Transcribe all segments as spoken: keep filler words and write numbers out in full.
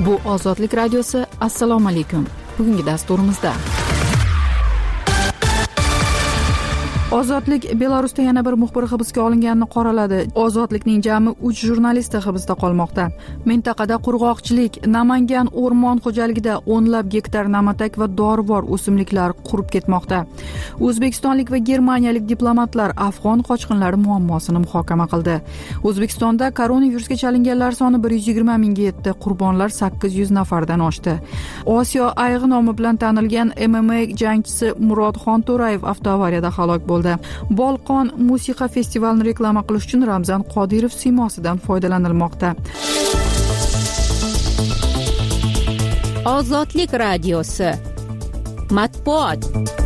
Bu Ozodlik radiosi. Assalomu alaykum. Bugungi dasturimizda Ozodlik Belarusda yana bir muxbir hibsga olinganini qoraladi. Ozodlikning jami uch jurnalisti hibsda qolmoqda. Mintaqada qurg'oqchilik, Namangan o'rmon xo'jaligida o'nlab gektar namatak va dorivor o'simliklar qurib ketmoqda. O'zbekistonlik va germaniyalik diplomatlar afg'on qochqinlari muammosini muhokama qildi. O'zbekistonda koronavirusga chalinganlar soni bir yuz yigirma mingga yetdi, qurbonlar sakkiz yuz nafardan oshdi. Osiyo ayg'i nomi bilan tanilgan M M A jangchisi Murodxon To'rayev avtoavariyada halok bo'ldi. Bolqon musiqa festivalini reklama qilish uchun Ramzan Qodirov siymosidan foydalanilmoqda. Ozodlik radiosi. Matbuot.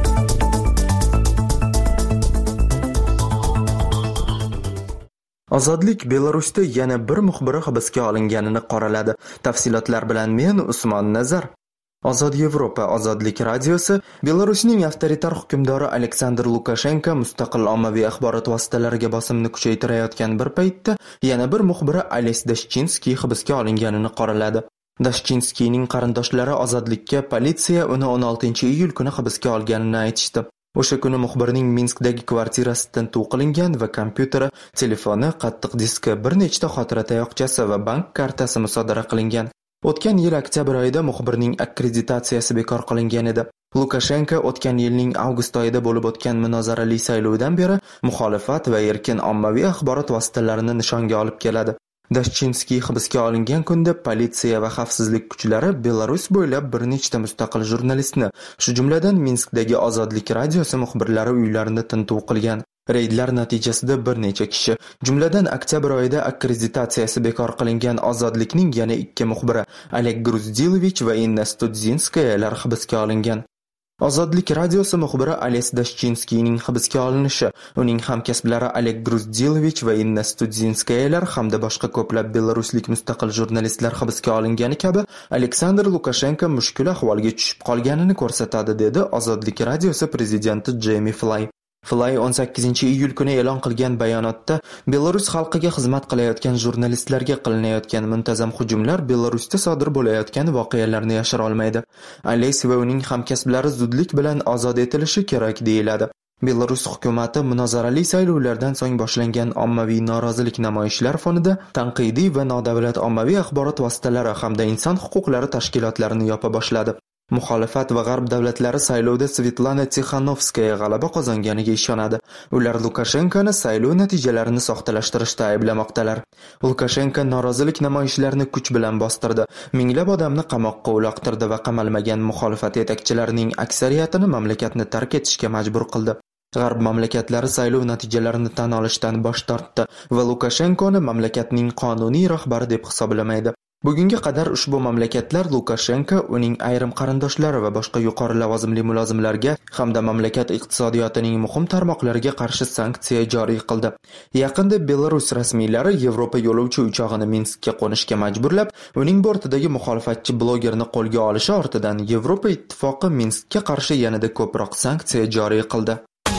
Ozodlik Belarusda yana bir muxbiri hibsga olinganini qoraladi. Tafsilotlar bilan men Usmon Nazar. Ozod Yevropa Ozodlik radiosi Belarusning avtoritar hukmdori Aleksandr Lukashenko mustaqil ommaviy axborot vositalariga bosimni kuchaytirayotgan bir paytda yana bir muxbiri Ales Dashchinskiy hibsga olinganini qoraladi. Dashchinskiyning qarindoshlari Ozodlikka politsiya uni o'n oltinchi iyul kuni hibsga olganini aytishdi. O'sha kuni muxbirning Minskdagi kvartirasi tintuv qilingan va kompyuteri, telefoni, qattiq diski, bir nechta xotira tayoqchasi va bank kartasi musodara qilingan. O'tgan yil oktyabr oyida muxbirning akkreditatsiyasi bekor qilingan edi. Lukashenko o'tgan yilning avgust oyida bo'lib o'tgan munozarali saylovdan beri muxolifat va erkin ommaviy axborot vositalarini nishonga olib keladi. Dashchinskiy hibsga olingan kunda politsiya va xavfsizlik kuchlari Belarus bo'ylab bir nechta mustaqil jurnalistni, shu jumladan Minskdagi Ozodlik radiosi muxbirlari uylarini tintuv qilgan. Reydlar natijasida bir necha kishi, jumladan oktyabr oyida akkreditatsiyasi bekor qilingan Ozodlikning yana ikki muxbiri Oleg Gruzdilovich va Inna Studzinskayalar hibsga olingan. Ozodlik radiosi muxbiri Ales Dashchinskiyning hibsga olinishi, uning hamkasblari Oleg Gruzdilovich va Inna Studzinskayalar hamda boshqa ko'plab belaruslik mustaqil jurnalistlar hibsga olingani kabi Aleksandr Lukashenko mushkul ahvolga tushib qolganini ko'rsatadi, dedi Ozodlik radiosi prezidenti Jemi Fly. Fly o'n sakkizinchi iyul kuni e'lon qilgan bayonotda Belarus xalqiga xizmat qilayotgan jurnalistlarga qilinayotgan muntazam hujumlar Belarusda sodir bo'layotgan voqealarni yashira olmaydi. Ales va uning hamkasblari zudlik bilan ozod etilishi kerak deyiladi. Belarus hukumati munozarali saylovlardan so'ng boshlangan ommaviy norozilik namoyishlari fonida tanqidiy va nodavlat ommaviy axborot vositalari hamda inson huquqlari tashkilotlarini yopa boshladi. Muxolifat va g'arb davlatlari saylovda Svetlana Tixanovskaya g'alaba qozonganiga ishonadi. Ular Lukashenkoni saylov natijalarini soxtalashtirishda ayblamoqdalar. Lukashenko norozilik namoyishlarini kuch bilan bostirdi. Minglab odamni qamoqqa uloqtirdi va qamalmagan muxolifat yetakchilarining aksariyatini mamlakatni tark etishga majbur qildi. G'arb mamlakatlari saylov natijalarini tan olishdan bosh tortdi va Lukashenkoni mamlakatning qonuniy rahbari deb hisoblamaydi. Bugunga qadar ushbu mamlakatlar Lukashenko, uning ayrim qarindoshlari va boshqa yuqori lavozimli mulozimlarga hamda mamlakat iqtisodiyotining muhim tarmoqlariga qarshi sanksiya joriy qildi. Yaqinda Belarus rasmiylari Yevropa yo'lovchi uchog'ini Minskka qo'nishga majburlab, uning bortidagi muxolifatchi blogerni qo'lga olishi ortidan Yevropa ittifoqi Minskka qarshi yanada ko'proq sanksiya joriy qildi.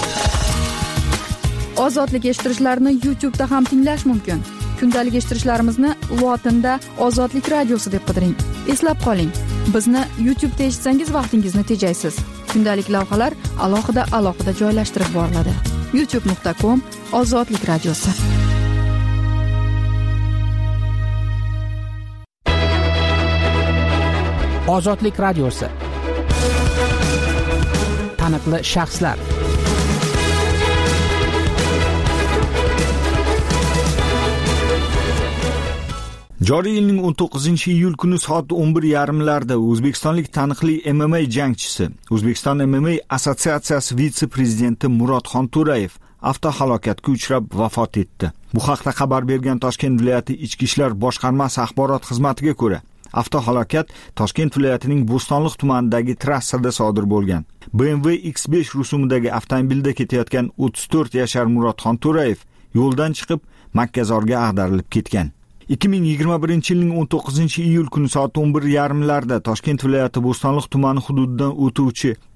Ozodlik eshittirishlarni YouTube da ham tinglash mumkin. Kundalik eshittirishlarimizni lotinda Ozodlik radiosi deb qidiring. Eslab qoling, bizni YouTube da eshitsangiz vaqtingizni tejaysiz. Kundalik lavhalar alohida alohida joylashtirib boriladi. youtube nuqta com Ozodlik radiosi. Ozodlik radiosi. Taniqli shaxslar. Joriy yilning o'n to'qqizinchi iyul kuni soat o'n bir yarim larda o'zbekistonlik taniqli M M A jangchisi, O'zbekiston M M A assotsiatsiyasi vitse-prezidenti Murodxon To'rayev avtohalokatga uchrab vafot etdi. Bu haqda xabar bergan Toshkent viloyati Ichki ishlar boshqarmasi axborot xizmatiga ko'ra, avtohalokat Toshkent viloyatining Bo'stonliq tumanidagi trassada sodir bo'lgan. B M W X besh rusumidagi avtomobilda ketayotgan o'ttiz to'rt yashar Murodxon To'rayev yo'ldan chiqib Makkazorga ag'darilib ketgan. ikki ming yigirma birinchi yilning o'n to'qqizinchi iyul kuni soat o'n bir yarim larda Toshkent viloyati Bo'stonliq tumani hududidan o'tuvchi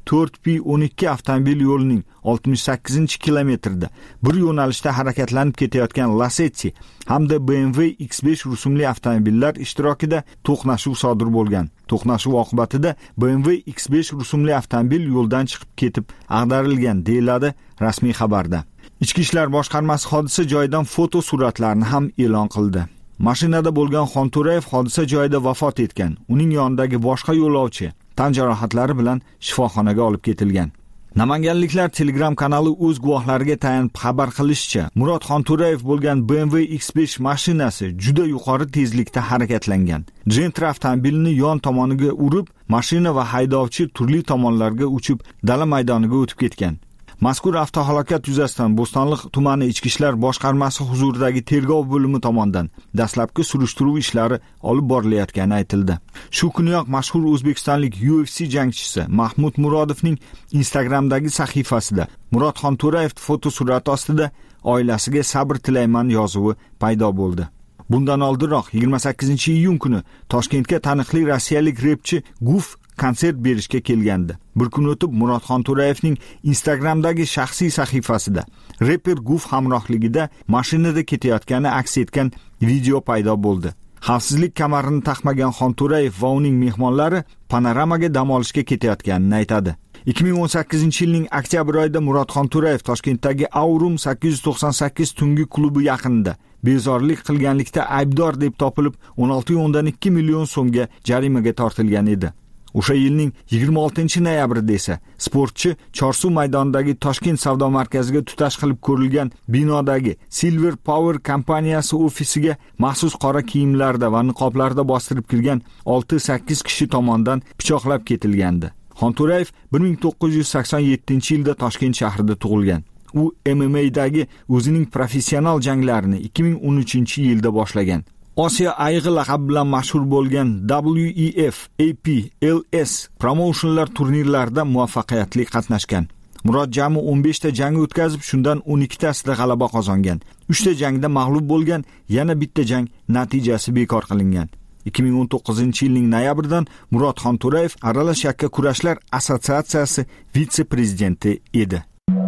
to'rt pi o'n ikki avtomobil yo'lining oltmish sakkizinchi kilometrida bir yo'nalishda harakatlanib ketayotgan Lacetti hamda B M W X besh rusumli avtomobillar ishtirokida to'qnashuv sodir bo'lgan. To'qnashuv oqibatida B M W X besh rusumli avtomobil yo'ldan chiqib ketib ag'darilgan, deyiladi rasmiy xabarda. Ichki ishlar boshqarmasi hodisa joyidan foto suratlarni ham e'lon qildi. Mashinada bo'lgan Xonto'rayev hodisa joyida vafot etgan. Uning yonidagi boshqa yo'lovchi tan jarohatlari bilan shifoxonaga olib ketilgan. Namanganliklar Telegram kanali o'z guvohlariga tayanib xabar qilishicha, Murod Xonto'rayev bo'lgan B M W X besh mashinasi juda yuqori tezlikda harakatlangan. Gentra avtomobilni yon tomoniga urib, mashina va haydovchi turli tomonlarga uchib, dala maydoniga o'tib ketgan. Mazkur avtohalokat yuzasidan Bo'stonliq tumani ichki ishlar boshqarmasi huzuridagi tergov bo'limi tomonidan dastlabki surishtiruv ishlari olib borilayotgani aytildi. Shu kuniyoq mashhur o'zbekistonlik U F C jangchisi Mahmud Murodovning Instagramdagi sahifasida Murod Xonto'rayev fotosurati ostida oilasiga sabr tilayman yozuvi paydo bo'ldi. Bundan oldinroq yigirma sakkizinchi iyun kuni Toshkentga taniqli rossiyalik repchi Guf konsert berishga kelgandi. Bir kun o'tib Murod Xonto'rayevning Instagramdagi shaxsiy sahifasida reper Guf hamrohligida mashinada ketayotgani aks etgan video paydo bo'ldi. Xavfsizlik kamarini taqmagan Xonto'rayev va uning mehmonlari panoramaga dam olishga ketayotganini aytadi. ikki ming o'n sakkizinchi yilning oktyabr oyida Murod Xonto'rayev Toshkentdagi Aurum sakkiz yuz to'qson sakkiz tungi klubi yaqinida bezorilik qilganlikda aybdor deb topilib o'n olti o'ndan ikki million so'mga jarimaga tortilgan edi. O'sha yilning yigirma oltinchi noyabrida esa sportchi Chorsu maydonidagi Toshkent savdo markaziga tutash qilib ko'rilgan binodagi Silver Power kompaniyasi ofisiga maxsus qora kiyimlarda va niqoblarda bostirib kirgan olti sakkiz kishi tomonidan pichoqlab ketilgandi. Xonto'rayev bir ming to'qqiz yuz sakson yettinchi yilda Toshkent shahrida tug'ilgan. U M M A'dagi o'zining professional janglarini ikki ming o'n uchinchi yilda boshlagan. Osiyo ayg'i laqabi bilan mashhur bo'lgan W E F, A P, L S promotionlar turnirlarida muvaffaqiyatli qatnashgan. Murod jami o'n besh ta jang o'tkazib, shundan o'n ikki tasida g'alaba qozongan. uch ta jangda mag'lub bo'lgan, yana bitta jang natijasi bekor qilingan. ikki ming o'n to'qqizinchi yilning noyabridan Murod Xonto'rayev Aralash yakka kurashlar assotsiatsiyasi vitse-prezidenti edi.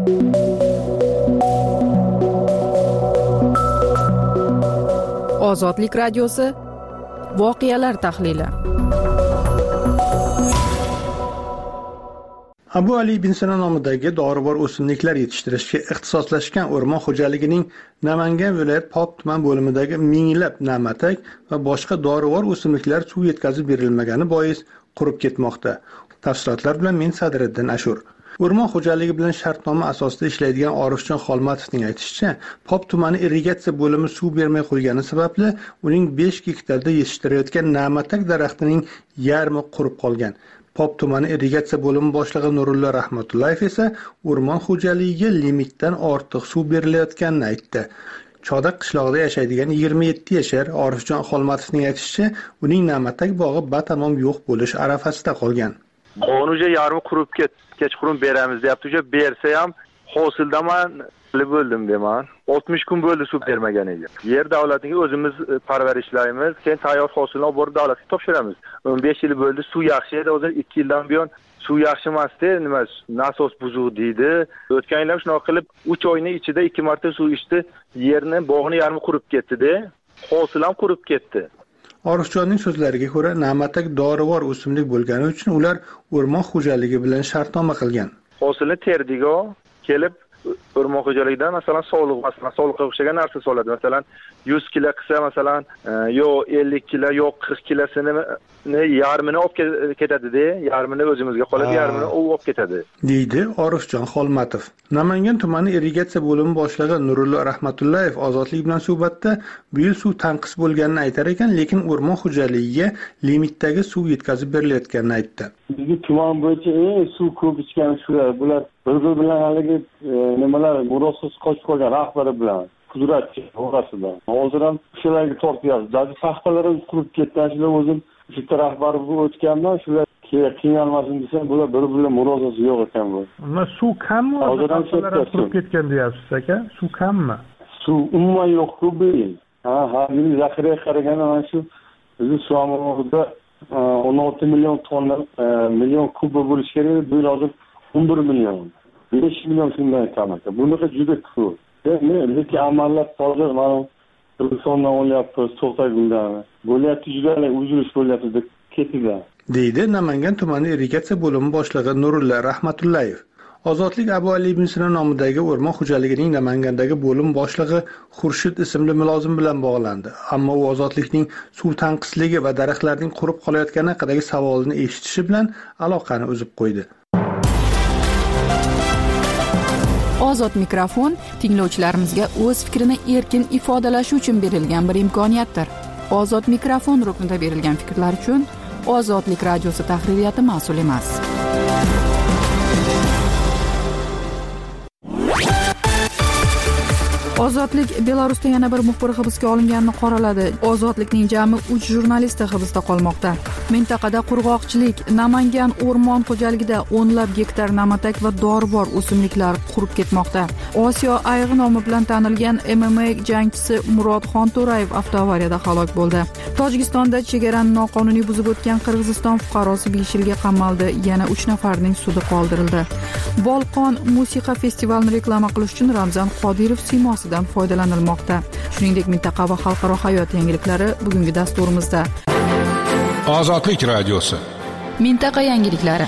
Ozodlik radiosi voqealar tahlili. Abu Ali ibn Sino nomidagi dorivor o'simliklar yetishtirishga ixtisoslashgan o'rmon xo'jaligining Namangan viloyat Pop tuman bo'limidagi minglab na'matak va boshqa dorivor o'simliklar suv yetkazib berilmagani bois qurib ketmoqda. Tafsilotlar bilan men Sadriddin Ashur. O'rmon xo'jaligi bilan shartnoma asosida ishlaydigan Orifjon Xolmatovning aytishicha, Pop tumani irrigatsiya bo'limi suv bermay qo'ygani sababli uning besh gektarda yetishtirayotgan na'matak daraxtining yarmi qurib qolgan. Pop tumani irrigatsiya bo'limi boshlig'i Nurulla Rahmatullayev esa o'rmon xo'jaligiga limitdan ortiq suv berilayotganini aytdi. Chodaq qishlog'ida yashaydigan yigirma yetti yashar Orifjon Xolmatovning aytishicha, uning na'matak bog'i batamom yo'q bo'lish arafasida qolgan. Qo'nuja yarmi qurib ket, kechqurun beramiz deyapti. O'sha bersa ham hosildaman bo'ldim deman. oltmish kun bo'ldi suv bermaganiga. Yer davlatiga o'zimiz parvarishlaymiz, keyin tayyor hosilni olib borib davlatga topshiramiz. o'n besh yil bo'ldi, suv yaxshi edi, hozir ikki yildan buyon suv yaxshi emasdi, nima nasos buzuq deydi. O'tgan yil ham shunaqa qilib uch oyning ichida ikki marta suv ichdi, yerni bog'ni yarmi qurib ketdi-da, hosil ham qurib ketdi. Orifjonning so'zlariga ko'ra, na'matak dorivor o'simlik bo'lgani uchun ular o'rmon xo'jaligi bilan shartnoma qilgan. Hosilni terdigo kelib o'rmon xo'jaligidan masalan sog'liq, masalan sog'liqqa o'xshagan narsa soladi. Masalan yuz kilo qilsa, masalan yo ellik kilo, yo qirq kilosini yarmini olib ketadi-da, yarmini o'zimizga qoladi, yarmini u olib ketadi, deydi Orifjon Xolmatov. Namangan tumani irrigatsiya bo'limi boshlig'i Nurulla Rahmatullayev Ozodlik bilan suhbatda bu yil suv tanqis bo'lganini aytar ekan, lekin o'rmon xo'jaligiga limitdagi suv yetkazib berilayotganini aytdi. Bizga tuman bo'yicha eng suv ko'p ichgan shular. Bular bir-bir bilan haligi nimalar murossiz qochib qolgan rahbari bilan qudratchi orasida. Hozir ham shularga tortyapmiz. Dazi saxtalarimiz qurib ketgan, shular o'zim shu rahbar bu o'tgandan shular qiynalmasin desam, bular bir-birlar murosasi yo'q ekan bu. Mana suv kammi? Hozir ham qurib ketgan deyapsiz aka? Suv kammi? Suv umuman yo'q-ku bu yil. Ha, hozir zaxiraga qaraganda mana shu bizni suv o'n olti million tonna million kub bo'lish kerak. Bu yil hozir o'n bir million, besh million shundan kam ekan. Bunaqa juda ko'p. Lekin amallar hozir mana Qirg'izistondan olyapmiz, To'xtaguldan. Bo'lyapti, juda uzilish bo'lyapti deb ketdi. deydi Namangan tumani irrigatsiya bo'limi boshlig'i Nurulla Rahmatullayev. Ozodlik Abu Ali ibn Sino nomidagi o'rmon xo'jaligining Namangandagi bo'lim boshlig'i Xurshid ismli mulozim bilan bog'landi. Ammo u ozodlikning suv tanqisligi va daraxtlarning qurib qolayotgani haqidagi savolni eshitishi bilan aloqani uzib qo'ydi. Ozod mikrofon tinglovchilarimizga o'z fikrini erkin ifodalashi uchun berilgan bir imkoniyatdir. Ozod mikrofon ruknida berilgan fikrlar uchun Ozodlik radiosi tahririyati mas'ul emas. Ozodlik Belarusda yana bir muxbir hibsga olinganini qoraladi. Ozodlikning jami uch jurnalisti hibsda qolmoqda. Mintaqada qurg'oqchilik, Namangan o'rmon xo'jaligida o'nlab gektar namatak va dorivor o'simliklar qurib ketmoqda. Osiyo ayg'i nomi bilan tanilgan M M A jangchisi Murod Xonto'rayev avtoavariyada halok bo'ldi. Tojikistonda chegarani noqonuniy buzib o'tgan Qirg'iziston fuqarosi besh yilga qamaldi. Yana uch nafarning sudi qoldirildi. Bolqon musiqa festivalini reklama qilish uchun Ramzan Qodirov siymosidan foydalanilmoqda. Shuningdek, mintaqa va xalqaro hayot yangiliklari bugungi dasturimizda. Ozodlik radiosi. Mintaqa yangiliklari.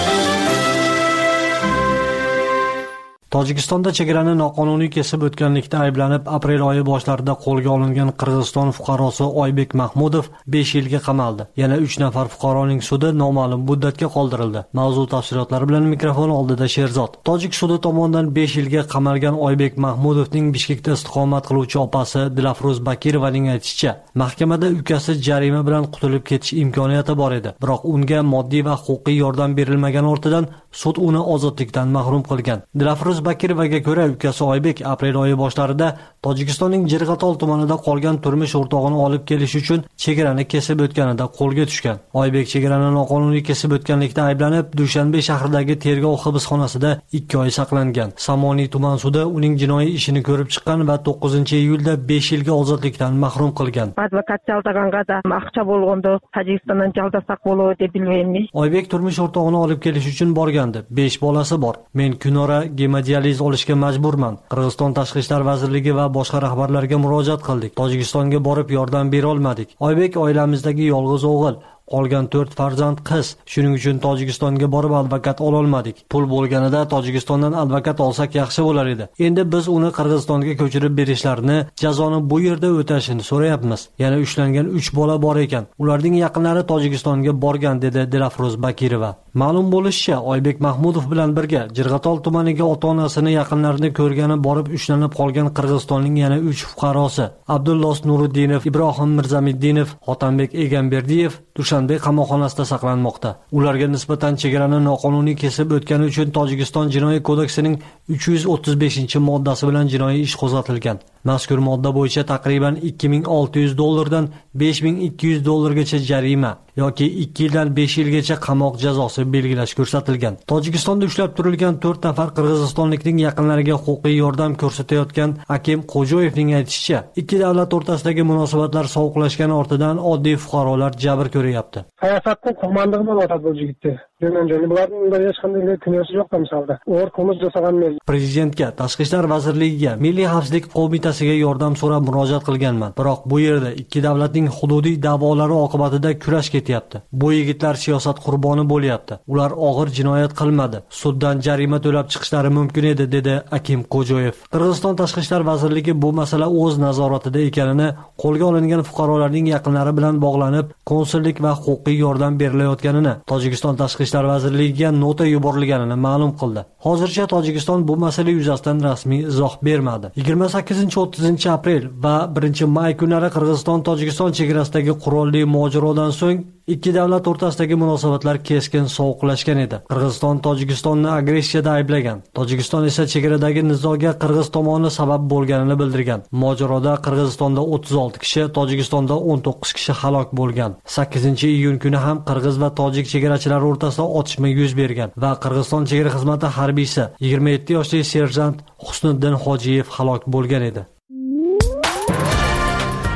Tojikistonda chegarani noqonuniy kesib o'tganlikda ayblanib, aprel oyi boshlarida qo'lga olingan Qirg'iziston fuqarosi Oybek Mahmudov besh yilga qamaldi. Yana uch nafar fuqaroning sudi noma'lum muddatga qoldirildi. Mavzu tafsilotlari bilan mikrofon oldida Sherzod. Tojik sudi tomonidan besh yilga qamalgan Oybek Mahmudovning Bishkekda istiqomat qiluvchi opasi Dilafruz Bakirovaning aytishicha, mahkamada ukasi jarima bilan qutulib ketish imkoniyati bor edi. Biroq unga moddiy va huquqiy yordam berilmagan ortidan sud uni ozodlikdan mahrum qilgan. Dilafruz Bakirovaga ko'ra, ukasi Oybek aprel oyi boshlarida Tojikistonning Jirg'atol tumanida qolgan turmush o'rtog'ini olib kelish uchun chegarani kesib o'tganida qo'lga tushgan. Oybek chegarani noqonuniy kesib o'tganlikda ayblanib, Dushanbe shahridagi tergov hibsxonasida ikki oy saqlangan. Samoniy tuman sudi uning jinoiy ishini ko'rib chiqqan va to'qqizinchi iyulda besh yilga ozodlikdan mahrum qilgan. Advokat chaldaganga da aqcha bo'lganda Tojikistondan chaldasak bo'ladi deb bilmayman. Oybek turmush o'rtog'ini olib kelish uchun borgandi. besh bolasi bor. Men kunora gemodializ olishga majburman. Qirg'iziston tashqi ishlar vazirligi va boshqa rahbarlarga murojaat qildik. Tojikistonga borib yordam bera olmadik. Oybek oilamizdagi yolg'iz o'g'il. Qolgan to'rt farzand qiz. Shuning uchun Tojikistonga borib advokat ola olmadik. Pul bo'lganida Tojikistondan advokat olsak yaxshi bo'lar edi. Endi biz uni Qirg'izistonga ko'chirib berishlarini, jazoni bu yerda o'tashini so'rayapmiz. Yana ushlangan uch bola bor ekan. Ularning yaqinlari Tojikistonga borgan, dedi Dilafruz Bakirova. Ma'lum bo'lishicha, Oybek Mahmudov bilan birga Jirg'atol tumaniga ota-onasini yaqinlarini ko'rgani borib ushlanib qolgan Qirg'izistonning yana uch fuqarosi Abdullos Nuruddinov, Ibrohim Mirzamiddinov, Hotanbek Egamberdiyev Dushanbe qamoqxonasida saqlanmoqda. Ularga nisbatan chegarani noqonuniy kesib o'tgani uchun Tojikiston jinoiy kodeksining uch yuz o'ttiz beshinchi moddasi bilan jinoiy ish qo'zg'atilgan. Mazkur modda bo'yicha taqriban ikki ming olti yuz dollardan besh ming ikki yuz dollargacha jarima yoki ikki yildan besh yilgacha qamoq jazosi belgilash ko'rsatilgan. Tojikistonda ushlab turilgan to'rt nafar qirg'izistonlikning yaqinlariga huquqiy yordam ko'rsatayotgan Akim Qo'joyevning aytishicha, ikki davlat o'rtasidagi munosabatlar sovuqlashgani ortidan oddiy fuqarolar jabr ko'ryapti. Siyosatning qo'mondigi bo'lyapti bu yigitda. Menimcha bularning hech qanday kunyosi yo'q misolda. O'g'ir qilmish jasaganman. Prezidentga, Tashqi ishlar vazirligiga, Milliy xavfsizlik qo'mitasiga yordam so'rab murojaat qilganman. Biroq bu yerda ikki davlatning hududiy da'volari oqibatida kurash ketyapti. Bu yigitlar siyosat qurboni bo'lyapti. Ular og'ir jinoyat qilmadi. Suddan jarima to'lab chiqishlari mumkin edi, dedi Akim Qo'joyev. Qirg'iziston Tashqi ishlar vazirligi bu masala o'z nazoratida ekanini, qo'lga olingan fuqarolarning yaqinlari bilan bog'lanib, konsullik va huquqiy yordam berilayotganini, Tojikiston Tashqi ishlar vazirligiga nota yuborilganini ma'lum qildi. Hozircha Tojikiston bu masala yuzasidan rasmiy izoh bermadi. yigirma sakkizinchi o'ttizinchi aprel va birinchi may kunlari Qirg'iziston Tojikiston chegarasidagi qurolli mojarodan so'ng ikki davlat o'rtasidagi munosabatlar keskin sovuqlashgan edi. Qirg'iziston Tojikistonni agressiyada ayblagan. Tojikiston esa chegaradagi nizoga Qirg'iz tomoni sabab bo'lganini bildirgan. Mojaroda Qirg'izistonda o'ttiz olti kishi, Tojikistonda o'n to'qqiz kishi halok bo'lgan. sakkizinchi iyun kuni ham Qirg'iz va tojik chegarachilar o'rtasida otishma yuz bergan va Qirg'iziston chegara xizmati harbiysi yigirma yetti yoshli serjant Husniddin Hojiyev halok bo'lgan edi.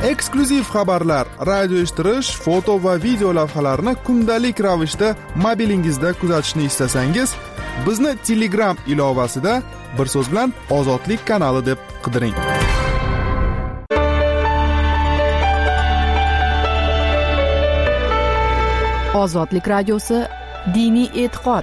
eksklyuziv xabarlar, radio eshittirish, foto va video lavhalarni kundalik ravishda mobilingizda kuzatishni istasangiz, bizni Telegram ilovasida bir so'z bilan Ozodlik kanali deb qidiring. Ozodlik radiosi diniy e'tiqod.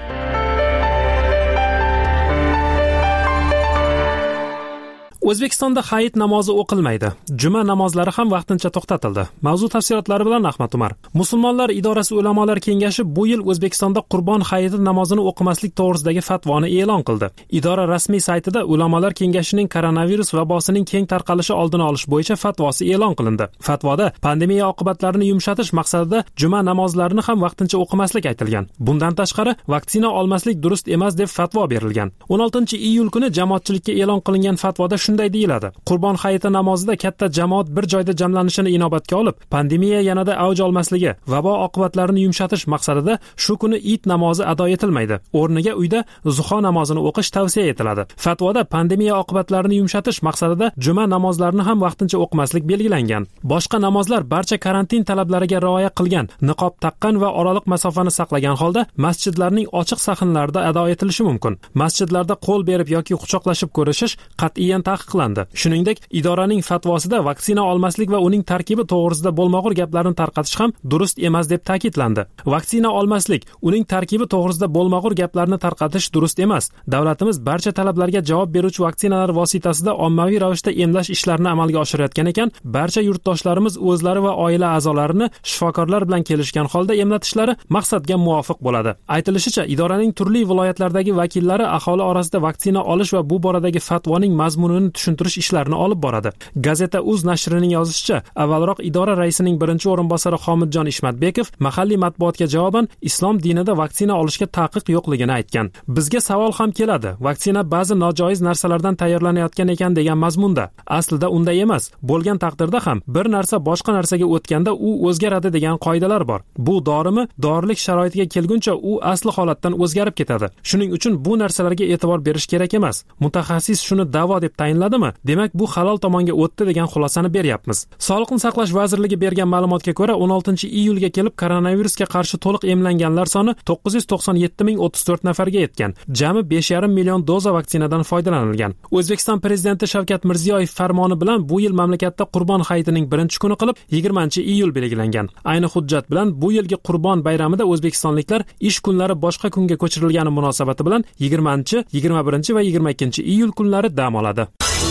O'zbekistonda hayit namozi o'qilmaydi. Juma namozlari ham vaqtincha to'xtatildi. Mavzu tafsilotlari bilan Ahmad Umar. Musulmonlar idorasi ulamolar kengashi bu yil O'zbekistonda Qurbon hayiti namozini o'qimaslik to'g'risidagi fatvoni e'lon qildi. Idora rasmiy saytida ulamolar kengashining koronavirus vabosining keng tarqalishi oldini olish bo'yicha fatvosi e'lon qilindi. Fatvoda pandemiya oqibatlarini yumshatish maqsadida juma namozlarini ham vaqtincha o'qimaslik aytilgan. Bundan tashqari vaksina olmaslik durust emas deb fatvo berilgan. o'n oltinchi iyul kuni jamoatchilikka e'lon qilingan fatvoda shunday deyiladi. Qurbon hayiti namozida katta jamoat bir joyda jamlanishini inobatga olib, pandemiya yanada avj olmasligi, vabo oqibatlarini yumshatish maqsadida shu kuni Eid namozi ado etilmaydi. O'rniga uyda zuho namozini o'qish tavsiya etiladi. Fatvoda pandemiya oqibatlarini yumshatish maqsadida juma namozlarini ham vaqtincha o'qimaslik belgilangan. Boshqa namozlar barcha karantin talablariga rioya qilgan, niqob taqqan va oraliq masofani saqlagan holda masjidlarning ochiq sahnlarida ado etilishi mumkin. Masjidlarda qo'l berib yoki quchoqlashib ko'rishish qat'iyan taqiqlandi. Shuningdek, idoraning fatvosida vaksina olmaslik va uning tarkibi to'g'risida bo'lmag'ur gaplarni tarqatish ham durust emas deb ta'kidlandi. Vaksina olmaslik, uning tarkibi to'g'risida bo'lmag'ur gaplarni tarqatish durust emas. Davlatimiz barcha talablarga javob beruvchi vaksinalar vositasida ommaviy ravishda emlash ishlarini amalga oshirayotgan ekan, barcha yurtdoshlarimiz o'zlari va oila a'zolarini shifokorlar bilan kelishgan holda emlatishlari maqsadga muvofiq bo'ladi. Aytilishicha, idoraning turli viloyatlardagi vakillari aholi orasida vaksina olish va bu boradagi fatvoning mazmunini tushuntirish ishlarini olib boradi. Gazeta Uz nashrining yozishicha, avvalroq idora raisining birinchi o'rinbosari Xomidjon Ishmatbekov mahalliy matbuotga javoban islom dinida vaksina olishga taqiq yo'qligini aytgan. Bizga savol ham keladi. Vaksina ba'zi nojoiz narsalardan tayyorlanayotgan ekan degan mazmunda. Aslida unday emas. Bo'lgan taqdirda ham bir narsa boshqa narsaga o'tganda u o'zgaradi degan qoidalar bor. Bu dorimi dorilik sharoitiga kelguncha u asli holatdan o'zgarib ketadi. Shuning uchun bu narsalarga e'tibor berish kerak emas. Mutaxassis shuni da'vo deb tayinladimi? Demak, bu halol tomonga o'tdi degan xulosani beryapmiz. Sog'liqni saqlash vazirligi bergan ma'lumotga ko'ra, o'n oltinchi iyulga kelib koronavirusga qarshi to'liq emlanganlar soni to'qqiz yuz to'qson yetti ming o'ttiz to'rt nafarga yetgan. Jami besh yarim million doza vaksinadan foydalanilgan. O'zbekiston prezidenti Shavkat Mirziyoyev farmoni bilan bu yil mamlakatda Qurbon hayitining birinchi kuni qilib yigirmanchi iyul belgilangan. Ayni hujjat bilan bu yilgi Qurbon bayramida o'zbekistonliklar ish kunlari boshqa kunga ko'chirilgani munosabati bilan yigirmanchi, yigirma birinchi va yigirma ikkinchi iyul kunlari dam oladi.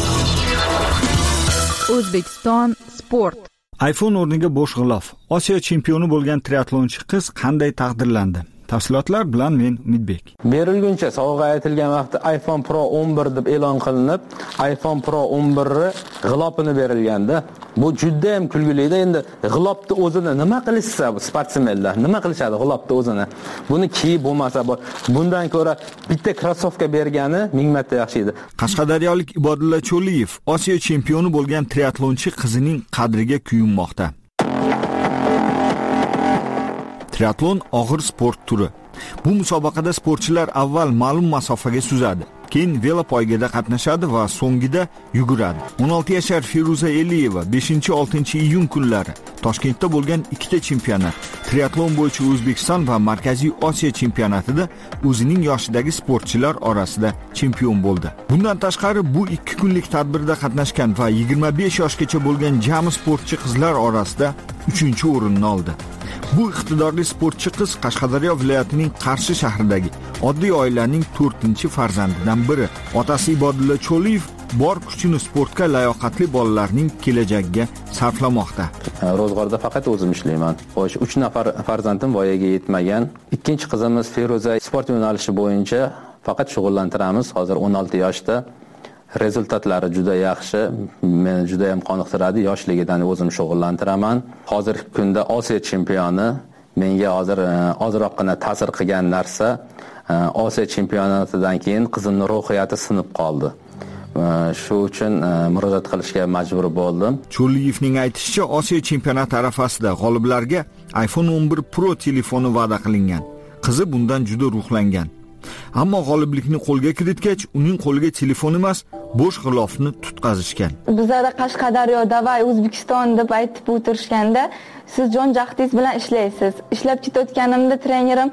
O'zbekiston sport. iPhone o'rniga bo'sh g'ilof. Osiyo chempioni bo'lgan triatlonchi qiz qanday taqdirlandi? Tafsilotlar bilan men Umidbek. Berilguncha sovg'a aytilgan vaqtda iPhone Pro o'n bir deb e'lon qilinib, iPhone Pro o'n bir g'ilofini berilganda, bu juda ham kulgili-da. Endi g'ilofni o'zini nima qilishsa, bu sportsmenlar nima qilishadi g'ilofni o'zini? Buni kiyib bo'lmasa, bundan ko'ra bitta krossovka bergani ming marta yaxshi edi. Qashqadaryolik Ibodulla Cho'liyev Osiyo chempioni bo'lgan triatlonchi qizining qadriga kuyunmoqda. Triatlon og'ir sport turi. Bu musobaqada sportchilar avval ma'lum masofaga suzadi, keyin velopoygada qatnashadi va so'ngida yuguradi. o'n olti yashar Feruza Eliyeva beshinchi oltinchi iyun kunlari Toshkentda bo'lgan ikkita chempionat, triatlon bo'yicha O'zbekiston va Markaziy Osiyo chempionatida o'zining yoshidagi sportchilar orasida chempion bo'ldi. Bundan tashqari bu ikki kunlik tadbirda qatnashgan va yigirma besh yoshgacha bo'lgan jami sportchi qizlar orasida uchinchi o'rinni oldi. Bu iqtidorli sportchi qiz Qashqadaryo viloyatining Qarshi shahridagi oddiy oilaning to'rtinchi farzandidan biri. Otasi Ibodulla Cho'liyev bor kuchini sportga layoqatli bolalarning kelajagiga sarflamoqda. Ro'zg'orda faqat o'zim ishlayman. Xo'sh, uch nafar farzandim voyaga yetmagan. Ikkinchi qizimiz Feruza sport yo'nalishi bo'yicha faqat shug'ullantiramiz. Hozir o'n olti yoshda. Rezultatlari juda yaxshi, meni juda ham qoniqtiradi. Yoshligidan o'zim shug'ullantiraman. Hozirgi kunda Osiyo chempioni. Menga hozir ozroqgina ta'sir qilgan narsa, Osiyo chempionatidan keyin qizimning ruhiyati sinib qoldi. Shu uchun murojaat qilishga majbur bo'ldim. Cho'liyevning aytishicha, Osiyo chempionati arafasida g'oliblarga iPhone o'n bir Pro telefoni va'da qilingan. Qizi bundan juda ruhlangan. Ammo g'oliblikni qo'lga kiritgach, uning qo'liga telefon emas, bo'sh g'ilofni tutqazishgan. Bizlarda Qashqadaryoda va O'zbekiston deb aytib o'tirishganda, siz jon jahdingiz bilan ishlaysiz. Ishlab ketayotganimda trenerim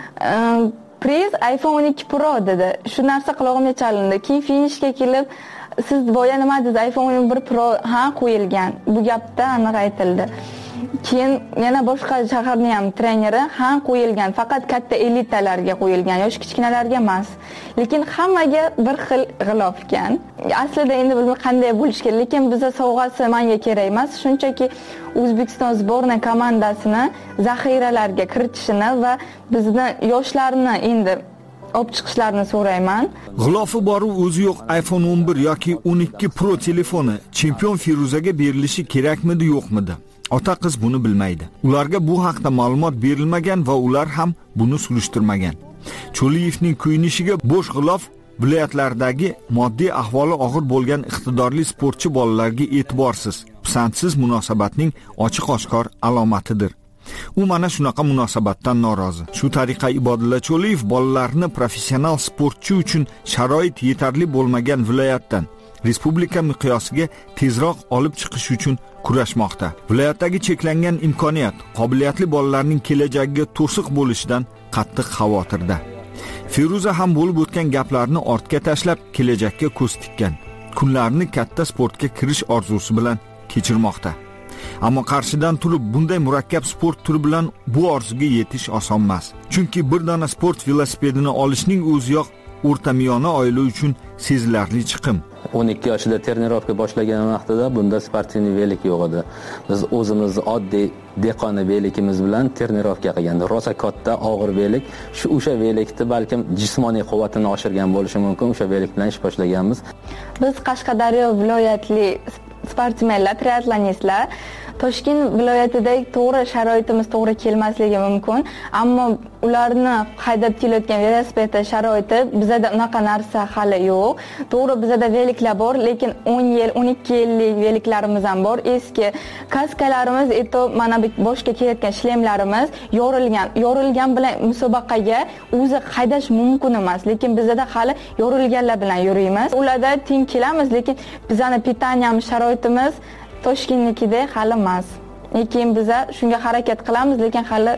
Priz iPhone o'n ikki Pro dedi. Shu narsa qulog'imga chalindi. Keyin finishga kelib, siz boya nima dedi? iPhone o'n bir Pro ha qo'yilgan. Bu gapda aniq aytildi. Keyin yana boshqa shaharning ham treneri ham qo'yilgan, faqat katta elitalarga qo'yilgan, yosh kichkinalarga emas. Lekin hammaga bir xil g'ilof ekan. Aslida endi bilmay qanday bo'lish kerak, lekin bizga sovg'asi menga kerak emas, shunchaki O'zbekiston sborna komandasini zaxiralarga kiritishini va bizni yoshlarni endi olib chiqishlarini so'rayman. G'ilofi bor o'zi yo'q iPhone o'n bir yoki o'n ikki Pro telefoni chempion Feruzaga berilishi kerakmidi, yo'qmidi? Ota qiz buni bilmaydi. Ularga bu haqda ma'lumot berilmagan va ular ham buni surishtirmagan. Cho'liyevning ko'yinishiga bo'sh g'ilof viloyatlardagi moddiy ahvoli og'ir bo'lgan iqtidorli sportchi bolalarga e'tiborsiz, pisandsiz munosabatning ochiq-oshkor alomatidir. U mana shunaqa munosabatdan norozi. Shu tariqa Ibodulla Cho'liyev bolalarni professional sportchi uchun sharoit yetarli bo'lmagan viloyatdan respublika miqyosiga tezroq olib chiqish uchun kurashmoqda. Viloyatdagi cheklangan imkoniyat, qobiliyatli bolalarning kelajagiga to'siq bo'lishidan qattiq xavotirda. Feruza ham bo'lib o'tgan gaplarni ortga tashlab, kelajakka ko'z tikkan. Kunlarni katta sportga kirish orzusi bilan kechirmoqda. Ammo qarshidan turib bunday murakkab sport turi bilan bu orzuga yetish oson emas. Chunki bir dona sport velosipedini olishning o'ziyoq o'rtamiyona oila uchun sezilarli chiqim. o'n ikki yoshida trenirovka boshlagan vaqtida bunda sportivniy velik yo'q edi. Biz o'zimiz oddiy dehqona velikimiz bilan trenirovka qilgandik. Rosa katta og'ir velik, shu o'sha velikni balkim jismoniy quvvatini oshirgan bo'lishi mumkin, o'sha velik bilan ish boshlaganmiz. Biz Qashqadaryo viloyatli sportmenlar, triatlonistlar Toshkent viloyatidagi to'g'ri sharoitimiz to'g'ri kelmasligi mumkin, ammo ularni haydab kelayotgan velosiped sharoiti bizada unaqa narsa hali yo'q. To'g'ri bizada veliklar bor, lekin o'n yil, o'n ikki yillik veliklarimiz ham bor. Eski kaskalarimiz, eto mana bu boshga kelayotgan shlemlarimiz yorilgan. Yorilgan bilan musobaqaga o'zi haydash mumkin emas, lekin bizada hali yorilganlar bilan yuramiz. Ularda teng kelamiz, lekin bizani pitaniyamiz, sharoitimiz Toshkentnikidek hali emas. Lekin biz shunga harakat qilamiz, lekin hali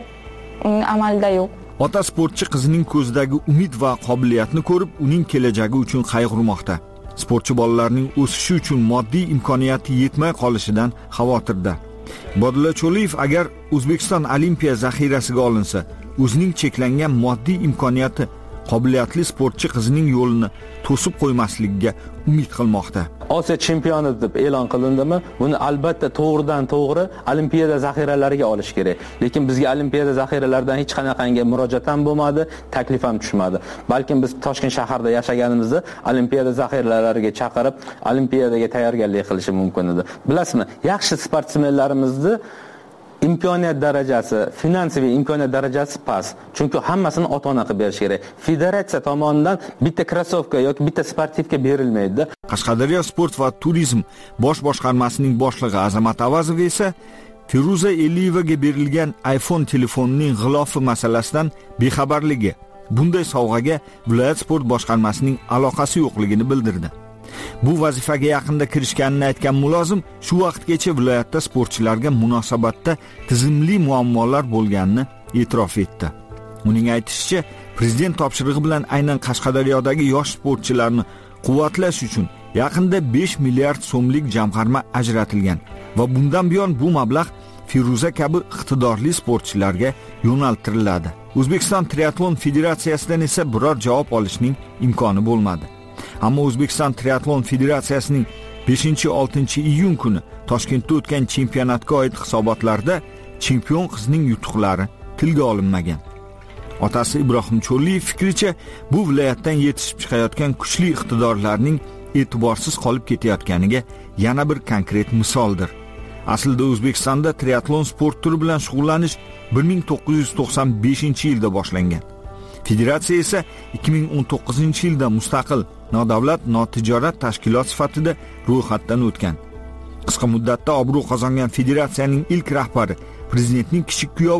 amalda yo'q. Ota sportchi qizining ko'zidagi umid va qobiliyatni ko'rib, uning kelajagi uchun qayg'urmoqda. Sportchi bolalarning o'sishi uchun moddiy imkoniyati yetmay qolishidan xavotirda. Ibodulla Cho'liyev agar O'zbekiston olimpiya zaxirasiga olinsa, o'zining cheklangan moddiy imkoniyati qobiliyatli sportchi qizining yo'lini to'sib qo'ymasligiga umid qilmoqda. Osiyo chempioni deb e'lon qilindimi, buni albatta to'g'ridan to'g'ri olimpiada zaxiralariga olish kerak. Lekin bizga olimpiada zaxiralaridan hech qanaqangi murojaat ham bo'lmadi, taklif ham tushmadi. Balkim biz Toshkent shahrida yashaganimizda olimpiada zaxiralariga chaqirib, olimpiadaga tayyorgarlik qilishi mumkin edi. Bilasizmi, yaxshi sportsmenlarimizni imkoniyat darajasi, finansiy imkoniyat darajasi past. Chunki hammasini ota-ona qilib berish kerak. Federatsiya tomonidan bitta krossovka yoki bitta sportivka berilmaydi. Qashqadaryo sport va turizm bosh boshqarmasining boshlig'i Azamat Avazov esa Feruza Eliyevaga berilgan iPhone telefonining g'ilofi masalasidan bexabarligi, bunday sovg'aga viloyat sport boshqarmasining aloqasi yo'qligini bildirdi. Bu vazifaga yaqinda kirishganini aytgan mulozim shu vaqtgacha viloyatda sportchilarga munosabatda tizimli muammolar bo'lganini e'tirof etdi. Uning aytishicha, prezident topshirig'i bilan aynan Qashqadaryodagi yosh sportchilarni quvvatlash uchun yaqinda besh milliard so'mlik jamg'arma ajratilgan va bundan buyon bu mablag' Feruza kabi iqtidorli sportchilarga yo'naltiriladi. O'zbekiston triatlon federatsiyasidan esa biror javob olishning imkoni bo'lmadi. Ammo O'zbekiston triatlon federatsiyasining beshinchi oltinchi iyun kuni Toshkentda o'tgan chempionatga oid hisobotlarda chempion qizning yutuqlari tilga olinmagan. Otasi Ibrohim Cho'liyev fikricha, bu viloyatdan yetishib chiqayotgan kuchli iqtidorlarning e'tiborsiz qolib ketayotganiga yana bir konkret misoldir. Aslida O'zbekistonda triatlon sport turi bilan shug'ullanish bir ming to'qqiz yuz to'qson beshinchi yilda boshlangan. Federatsiya esa ikki ming o'n to'qqizinchi yilda mustaqil nodavlat notijorat tashkilot sifatida ro'yxatdan o'tgan. Qisqa muddatda obro' qozongan federatsiyaning ilk rahbari, prezidentning kichik kuyovi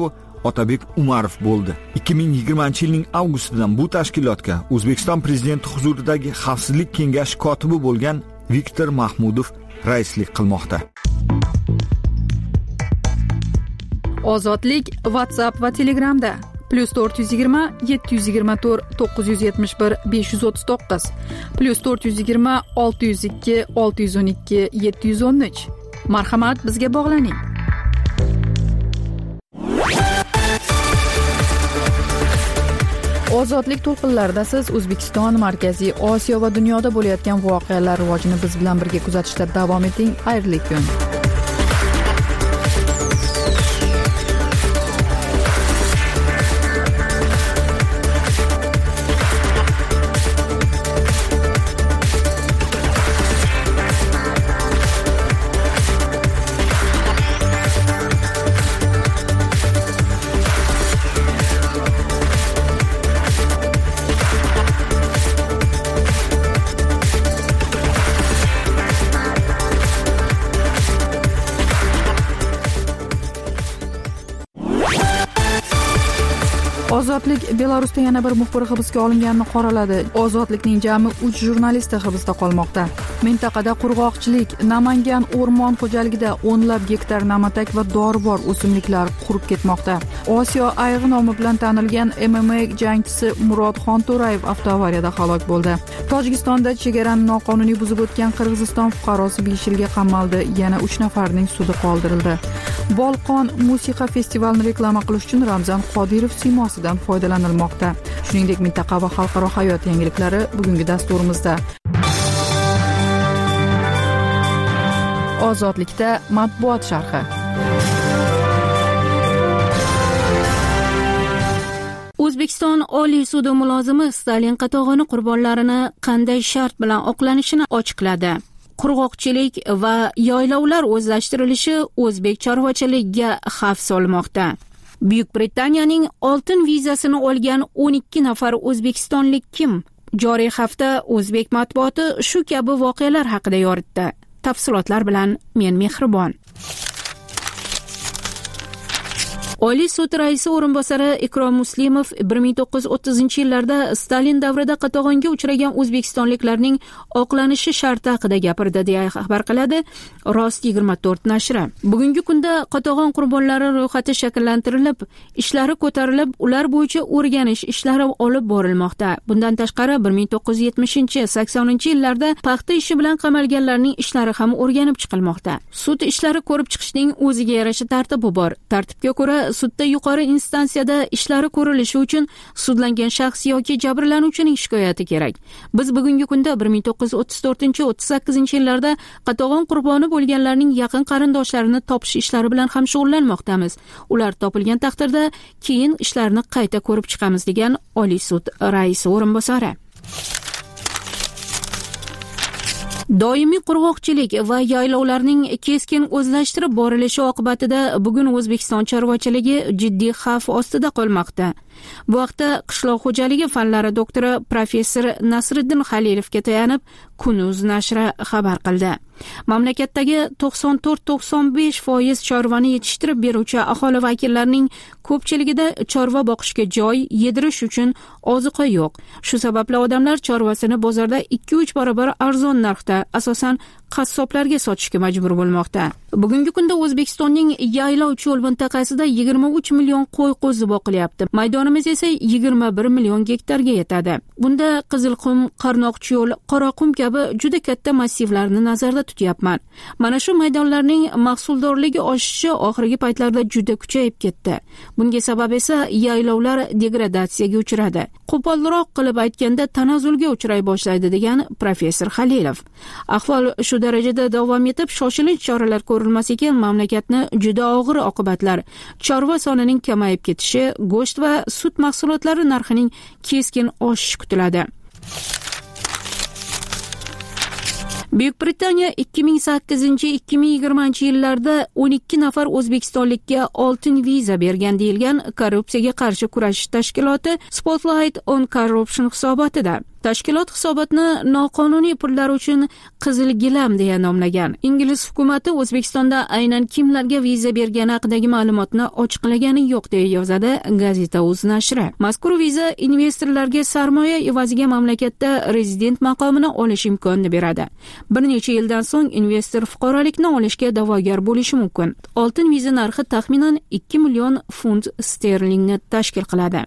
Otabek Umarov bo'ldi. ikki ming yigirmanchi yilning avgustidan bu tashkilotga O'zbekiston prezidenti huzuridagi Xavfsizlik kengashi kotibi bo'lgan Viktor Mahmudov raislik qilmoqda. Ozodlik WhatsApp va Telegramda plus to'rt yuz yigirma yetti yuz yigirma to'rt to'qqiz yuz yetmish bir besh yuz o'ttiz to'qqiz plus to'rt yuz yigirma olti yuz ikki olti yuz o'n ikki yetti yuz o'n uch. Marhamat, bizga bog'laning. Ozodlik to'lqinlarida siz O'zbekiston, Markaziy Osiyo va dunyoda bo'layotgan voqealar rivojini biz bilan birga kuzatishda davom eting. Xayrli kun. Ozodlik Belarusda yana bir muxbir hibsga olinganini qoraladi. Ozodlikning jami uch jurnalisti hibsda qolmoqda. Mintaqada qurg'oqchilik, Namangan o'rmon xo'jaligida o'nlab gektar namatak va dorivor o'simliklar qurib ketmoqda. Osiyo ayg'i nomi bilan tanilgan M M A jangchisi Murod Xonto'rayev avtoavariyada halok bo'ldi. Tojikistonda chegarani noqonuniy buzib o'tgan Qirg'iziston fuqarosi besh yilga qamaldi. Yana uch nafarning sudi qoldirildi. Bolqon musiqa festivalini reklama qilish uchun Ramzan Qodirov siymosidan foydalanilmoqda. Shuningdek, mintaqa va xalqaro hayot yangiliklari bugungi dasturimizda. Ozodlikda matbuot sharhi. O'zbekiston Oliy sudi mulozimi Stalin qatag'oni qurbonlarini qanday shart bilan oqlanishini ochiqladi. Qurg'oqchilik va yaylovlar o'zlashtirilishi o'zbek chorvachiligiga xavf solmoqda. Buyuk Britaniyaning oltin vizasini olgan o'n ikki nafar o'zbekistonlik kim? Joriy hafta o'zbek matbuoti shu kabi voqealar haqida yoritdi. Tafsilotlar bilan men Mehribon. Oliy sud raisi o'rinbosari Ikrom Muslimov bir ming to'qqiz yuz o'ttizinchi yillarda Stalin davrida qatag'onga uchragan o'zbekistonliklarning oqlanishi sharti haqida gapirdi deya xabar qiladi Rost yigirma to'rt nashri. Bugungi kunda qatag'on qurbonlari ro'yxati shakllantirilib, ishlari ko'tarilib, ular bo'yicha o'rganish ishlari olib borilmoqda. Bundan tashqari bir ming to'qqiz yuz yetmishinchi saksoninchi yillarda paxta ishi bilan qamalganlarning ishlari ham o'rganib chiqilmoqda. Sud ishlari ko'rib chiqishning o'ziga yarasha tartibi bor. Tartibga ko'ra sudda yuqori instansiyada ishlari ko'rilishi uchun sudlangan shaxs yoki jabrlanuvchining shikoyati kerak. Biz bugungi kunda bir ming to'qqiz yuz o'ttiz to'rtinchi o'ttiz sakkizinchi yillarda qatag'on qurboni bo'lganlarning yaqin qarindoshlarini topish ishlari bilan ham shug'ullanmoqdamiz. Ular topilgan taqdirda keyin ishlarni qayta ko'rib chiqamiz, degan Oliy sud raisi o'rinbosari. Doimiy qurg'oqchilik va yaylovlarning keskin o'zlashtirib borilishi oqibatida bugun O'zbekiston chorvachiligi jiddiy xavf ostida qolmoqda. Bu haqda qishloq xo'jaligi fanlari doktori professor Nasriddin Xalilovga tayanib Kunuz nashri xabar qildi. Mamlakatdagi to'qson to'rt to'qson besh foiz chorvani yetishtirib beruvchi aholi vakillarining ko'pchiligida chorva boqishga joy, yedirish uchun oziqa yo'q. Shu sababli odamlar chorvasini bozorda ikki uch barobar arzon narxda, asosan qassoblarga sotishga majbur bo'lmoqda. Bugungi kunda O'zbekistonning yaylov cho'l mintaqasida yigirma uch million qo'y qo'zi boqilyapti. Maydonimiz esa yigirma bir million gektarga yetadi. Bunda Qizilqum, Qarnoqcho'l, Qoraqum kabi juda katta massivlarni nazarda tutyapman. Mana shu maydonlarning mahsuldorligi oshishi oxirgi paytlarda juda kuchayib ketdi. Bunga sabab esa yaylovlar degradatsiyaga uchradi. Qo'polroq qilib aytganda tanazzulga uchray boshlaydi, degan professor Xalilov. Ahvol shu darajada davom etib, shoshilinch choralar ko'rilmas ekan, mamlakatni juda og'ir oqibatlar, chorva sonining kamayib ketishi, go'sht va sut mahsulotlari narxining keskin oshishi kutiladi. Buyuk Britaniya ikki ming sakkizinchi ikki ming yigirmanchi yillarda o'n ikki nafar o'zbekistonlikka oltin viza bergan deyilgan korrupsiyaga qarshi kurashish tashkiloti Spotlight on Corruption hisobotida. Tashkilot hisobotni noqonuniy pullar uchun qizil gilam deya nomlagan. Ingliz hukumati O'zbekistonda aynan kimlarga viza bergani haqidagi ma'lumotni ochiqlagani yo'q deya yozadi Gazeta uz nashri. Mazkur viza investorlarga sarmoya evaziga mamlakatda rezident maqomini olish imkonini beradi. Bir necha yildan so'ng investor fuqarolikni olishga da'vogar bo'lishi mumkin. Oltin viza narxi taxminan ikki million funt sterlingni tashkil qiladi.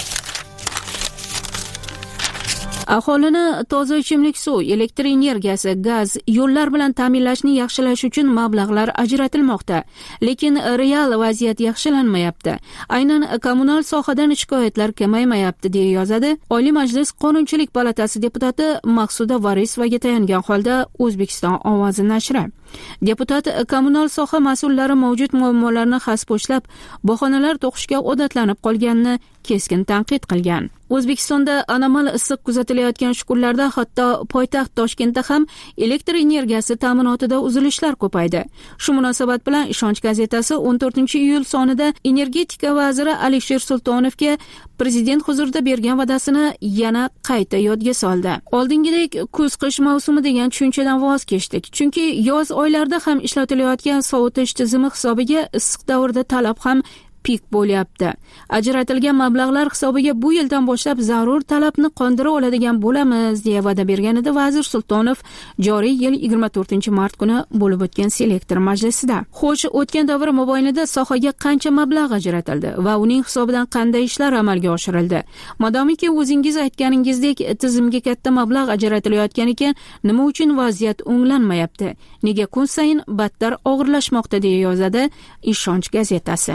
Aholini toza ichimlik suv, elektr energiyasi, gaz, yo'llar bilan ta'minlashni yaxshilash uchun mablag'lar ajratilmoqda, lekin real vaziyat yaxshilanmayapti. Aynan kommunal sohadan shikoyatlar kamaymayapti deya yozadi Oliy Majlis Qonunchilik palatasi deputati Maqsuda Varisovaga tayangan holda O'zbekiston ovozi nashri. Deputat kommunal soha mas'ullari mavjud muammolarni hasposhlab, bahonalar to'qishga odatlanib qolganini keskin tanqid qilgan. O'zbekistonda anomal issiq kuzatilayotgan shu kunlarda hatto poytaxt Toshkentda ham elektr energiyasi ta'minotida uzilishlar ko'paydi. Shu munosabat bilan Ishonch gazetasi o'n to'rtinchi iyul sonida energetika vaziri Alisher Sultonovga prezident huzurida bergan va'dasini yana qayta yodga soldi. Oldingidek kuz-qish mavsumi degan tushunchadan voz kechdik, chunki yoz oylarida ham ishlatilayotgan sovutish tizimi hisobiga issiq davrda talab ham pik bo'lyapti. Ajratilgan mablag'lar hisobiga bu yildan boshlab zarur talabni qondira oladigan bo'lamiz deya va'da berganida vazir Sultonov joriy yil yigirma to'rtinchi mart kuni bo'lib o'tgan selektor majlisida. Xo'sh, o'tgan davr mobaynida sohaga qancha mablag' ajratildi va uning hisobidan qanday ishlar amalga oshirildi? Modomiki o'zingiz aytganingizdek tizimga katta mablag' ajratilayotgan ekan, nima uchun vaziyat o'nglanmayapti? Nega kun sayin battar og'irlashmoqda deya yozadi Ishonch gazetasi.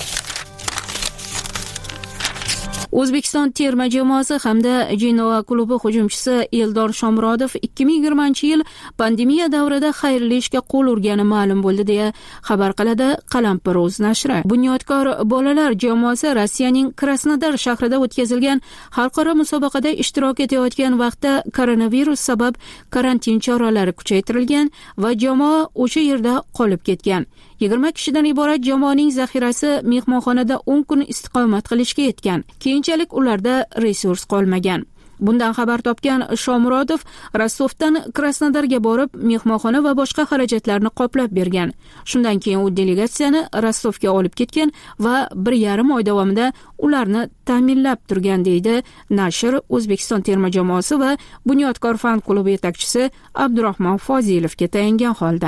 O'zbekiston terma jamoasi hamda Genoa klubi hujumchisi Eldor Shomurodov ikki ming yigirmanchi yil pandemiya davrida xayrli ishga qo'l urgani ma'lum bo'ldi deya xabar qiladi Qalampir uz nashri. Bunyodkor bolalar jamoasi Rossiyaning Krasnodar shahrida o'tkazilgan xalqaro musobaqada ishtirok etayotgan vaqtda koronavirus sabab karantin choralari kuchaytirilgan va jamoa o'sha yerda qolib ketgan. yigirma kishidan iborat jamoaning zaxirasi mehmonxonada o'n kun istiqomat qilishga yetgan. Keyinchalik ularda resurs qolmagan. Bundan xabar topgan Shomurodov Rostovdan Krasnodarga borib, mehmonxona va boshqa xarajatlarni qoplab bergan. Shundan keyin u delegatsiyani Rostovga olib ketgan va bir yarim oy davomida ularni ta'minlab turgan deydi nashr O'zbekiston terma jamoasi va Bunyodkor fan klubi yetakchisi Abdurahmon Fozilovga tayangan holda.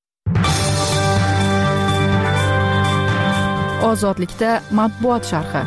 Ozodlikda matbuot sharhi.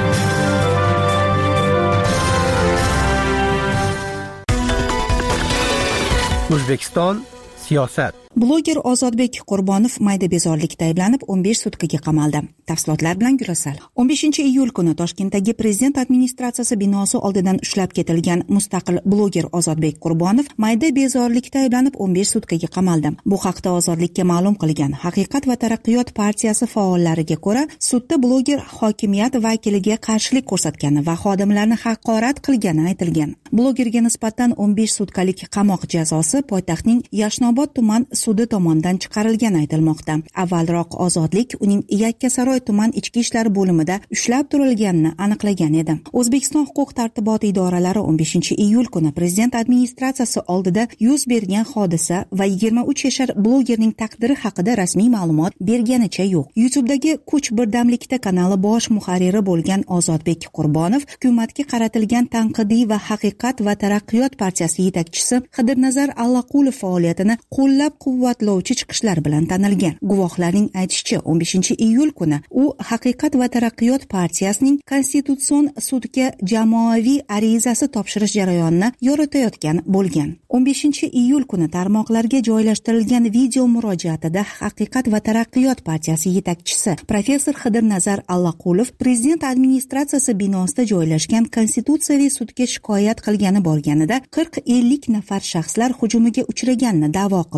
O'zbekiston siyosat. Bloger Ozodbek Qurbonov mayda bezorilikda ayblanib o'n besh sutkaga qamaldi. Tafsilotlar bilan Gulsal. o'n beshinchi iyul kuni Toshkentdagi prezident administratsiyasi binosi oldidan ushlab ketilgan mustaqil bloger Ozodbek Qurbonov mayda bezorilikda ayblanib o'n besh sutkaga qamaldi. Bu haqda Ozodlikka ma'lum qilgan Haqiqat va taraqqiyot partiyasi faollariga ko'ra, sudda bloger hokimiyat vakiliga qarshilik ko'rsatgani va xodimlarni haqorat qilgani aytilgan. Blogerga nisbatan o'n besh sutkalik qamoq jazosi poytaxtning Yashnobod tuman sudi tomonidan chiqarilgani aytilmoqda. Avvalroq Ozodlik uning Yakkasaroy tuman ichki ishlar bo'limida ushlab turilganini aniqlagan edi. O'zbekiston huquq-tartibot idoralari o'n beshinchi iyul kuni prezident administratsiyasi oldida yuz bergan hodisa va yigirma uch yashar blogerning taqdiri haqida rasmiy ma'lumot berganicha yo'q. YouTube'dagi Kuch birdamlikda kanali bosh muharriri bo'lgan Ozodbek Qurbonov hukumatga qaratilgan tanqidiy va Haqiqat va taraqqiyot partiyasi yetakchisi Xidirnazar Allaqulov faoliyatini qo'llab quvvatlovchi chiqishlar bilan tanilgan. Guvohlarning aytishicha, o'n beshinchi iyul kuni u Haqiqat va taraqqiyot partiyasining Konstitutsion sudga jamoaviy arizasi topshirish jarayonini yoritayotgan bo'lgan. o'n beshinchi iyul kuni tarmoqlarga joylashtirilgan video murojaatida Haqiqat va taraqqiyot partiyasi yetakchisi professor Xidirnazar Allaqulov prezident administratsiyasi binosida joylashgan Konstitutsiyaviy sudga shikoyat qilgani borganida qirq ellik nafar shaxslar hujumiga uchraganini da'vo qildi. Uning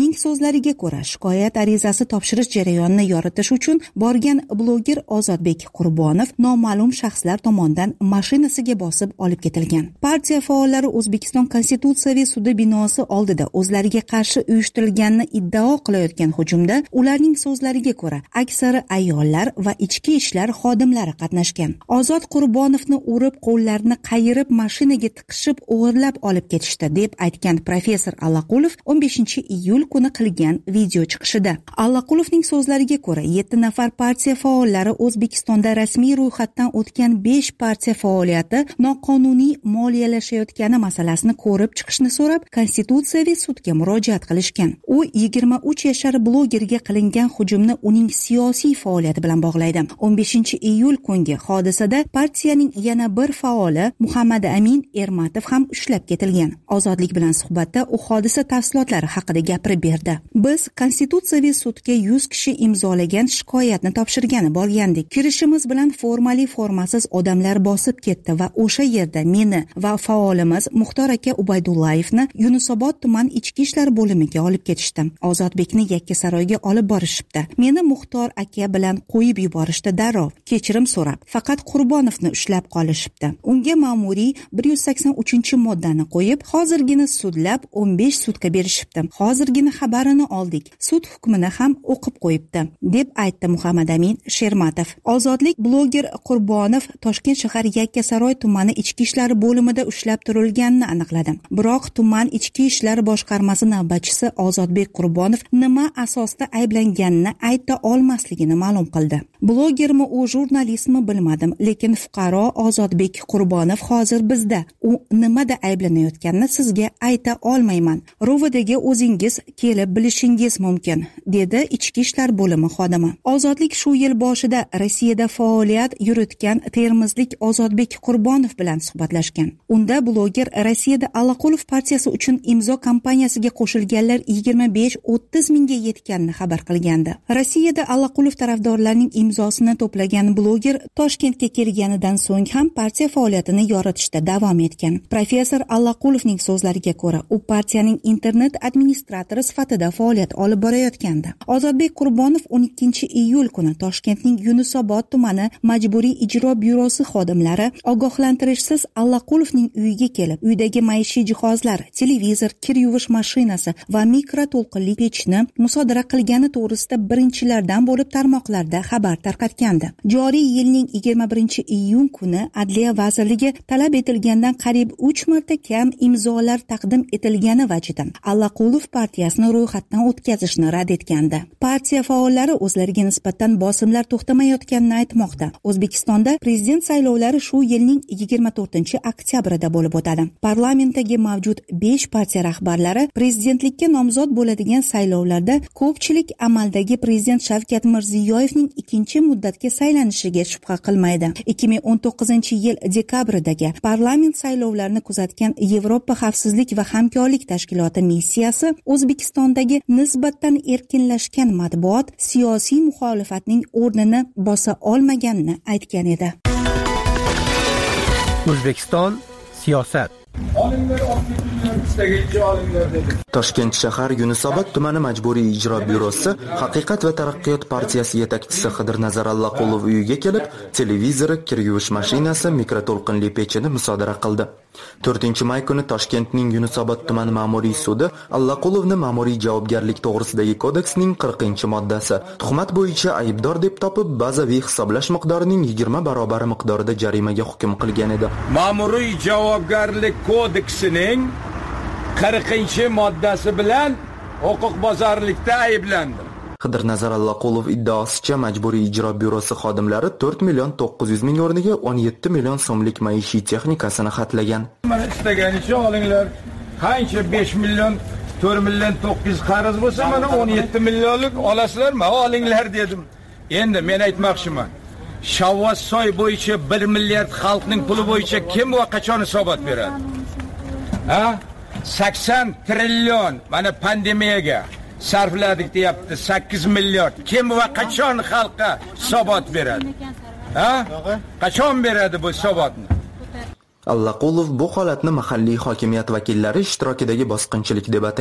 Uning so'zlariga ko'ra, shikoyat arizasi topshirish jarayonini yoritish uchun borgan bloger Ozodbek Qurbonov noma'lum shaxslar tomonidan mashinasiga bosib olib ketilgan. Partiya faollari O'zbekiston Konstitutsiyaviy sudi binosi oldida o'zlariga qarshi uyushtirilganini iddao qilayotgan hujumda ularning so'zlariga ko'ra aksari ayollar va ichki ishlar xodimlari qatnashgan. Ozod Qurbonovni urib, qo'llarini qayirib, mashinaga tiqishib, o'g'irlab olib ketishdi deb aytgan professor Allaqulov o'n beshinchi iyul kuni qilgan video chiqishida. Allaqulovning so'zlariga ko'ra, yetti nafar partiya faollari O'zbekistonda rasmiy ro'yxatdan o'tgan besh partiya faoliyati noqonuniy moliyalashayotgani masalasini ko'rib chiqishni so'rab, Konstitutsiyaviy sudga murojaat qilishgan. U yigirma uch yashar blogerga qilingan hujumni uning siyosiy faoliyati bilan bog'laydi. o'n beshinchi iyul kungi hodisada partiyaning yana bir faoli Muhammad Amin Ermatov ham ushlab ketilgan. Ozodlik bilan suhbatda u hodisa tafsilotlari haqida gapirib berdi. Biz Konstitutsiyaviy sudga yuz kishi imzolagan shikoyatni topshirgani borgandik. Kirishimiz bilan formali formasiz odamlar bosib ketdi va o'sha yerda meni va faolimiz Muxtor aka Ubaydullayevni Yunusobod tuman ichki ishlar bo'limiga olib ketishdi. Ozodbekni Yakkasaroyga olib borishibdi. Meni Muxtor aka bilan qo'yib yuborishdi darrov. Kechirim so'rab, faqat Qurbonovni ushlab qolishibdi. Unga ma'muriy bir yuz sakson uchinchi moddani qo'yib, hozirgina sudlab o'n besh sutka berishibdi. Hozirgina xabarini oldik. Sud hukmini ham o'qib qo'yibdi, deb aytdi Muhammad Amin Shermatov. Ozodlik bloger Qurbonov Toshkent shahar Yakkasaroy tumani ichki ishlar bo'limida ushlab turilganini aniqladi. Biroq tuman ichki ishlar boshqarmasi navbatchisi Ozodbek Qurbonov nima asosda ayblanganini ayta olmasligini ma'lum qildi. Blogermi u jurnalistmi bilmadim, lekin fuqaro Ozodbek Qurbonov hozir bizda. U nimada ayblanayotganini sizga ayta olmayman. Ro'vidaga o'zingiz kelib bilishingiz mumkin, dedi ichki ishlar bo'limi xodimi. Ozodlik shu yil boshida Rossiyada faoliyat yuritgan termizlik Ozodbek Qurbonov bilan suhbatlashgan. Unda bloger Rossiyada Allaqulov partiyasi uchun imzo kampaniyasiga qo'shilganlar yigirma besh o'ttiz mingga yetganini xabar qilgandi. Rossiyada Allaqulov tarafdorlarining imzosini to'plagan bloger Toshkentga kelganidan so'ng ham partiya faoliyatini yoritishda davom etgan. Professor Allaqulovning so'zlariga ko'ra, u partiyaning internet administratori sifatida faoliyat olib borayotgandi. Ozodbek Qurbonov o'n ikkinchi iyul kuni Toshkentning Yunusobod tumani majburiy ijro byurosi xodimlari ogohlantirishsiz Allaqulovning uyiga kelib, uydagi maishiy jihozlar, televizor, kir yuvish mashinasi va mikroto'lqinli pechni musodara qilgani to'g'risida birinchilardan bo'lib tarmoqlarda xabar tarqatgandi. Joriy yilning yigirma birinchi iyun kuni Adliya vazirligi talab etilgandan qariyb uch marta kam imzolar taqdim etilgani vajidan Allaqulov partiyasini ro'yxatdan o'tkazishni rad etgandi. Partiya faollari o'zlariga nisbatan bosimlar to'xtamayotganini aytmoqda. O'zbekistonda prezident saylovlari shu yilning yigirma to'rtinchi oktyabrida bo'lib o'tadi. Parlamentdagi mavjud besh partiya rahbarlari prezidentlikka nomzod bo'ladigan saylovlarda ko'pchilik amaldagi prezident Shavkat Mirziyoyevning ikkinchi muddatga saylanishiga shubha qilmaydi. ikki ming o'n to'qqizinchi yil dekabrdagi parlament saylovlarini kuzatgan Yevropa xavfsizlik va hamkorlik tashkiloti missiyasi O'zbekistondagi nisbatan erkinlashgan matbuot siyosiy muxolifatning o'rnini bosa olmaganini aytgan edi. O'zbekiston siyosat. Toshkent shahar Yunusobod tumani majburiy ijro byurosi Haqiqat va taraqqiyot partiyasi yetakchisi Xidirnazar Allaqulov uyiga kelib, televizori, kir yuvish mashinasi, mikroto'lqinli pechini musodara qildi. to'rtinchi may kuni Toshkentning Yunusobod tumani ma'muriy sudi Allaqulovni ma'muriy javobgarlik to'g'risidagi kodeksning qirqinchi moddasi tuhmat bo'yicha aybdor deb topib, bazaviy hisoblash miqdorining yigirma barobari miqdorida jarimaga hukm qilgan edi. Ma'muriy javobgarlik kodeksining qirqinchi moddasi bilan huquqbuzarlikda ayblandim. Xidirnazar Allaqulov iddaosicha majburiy ijro byurosi xodimlari to'rt million to'qqiz yuz ming o'rniga o'n yetti million so'mlik maishiy texnikasini xatlagan. Mana istaganicha olinglar. Qancha besh million, to'rt million to'qqiz yuz qarz bo'lsa, mana o'n yetti millionlik olasizlarmi? Olinglar dedim. Endi men aytmoqchiman. Shavvossoy bo'yicha bir milliard xalqning puli bo'yicha kim va qachon hisobot beradi? Ha? sakson trillion mana pandemiyaga sarfladik deyapti, sakkiz milliard. Kim va qachon xalqqa hisobot beradi? Ha? Qachon beradi bu hisobotni? Allaqulov bu holatni mahalliy hokimiyat vakillari ishtirokidagi bosqinchilik deb ataydi.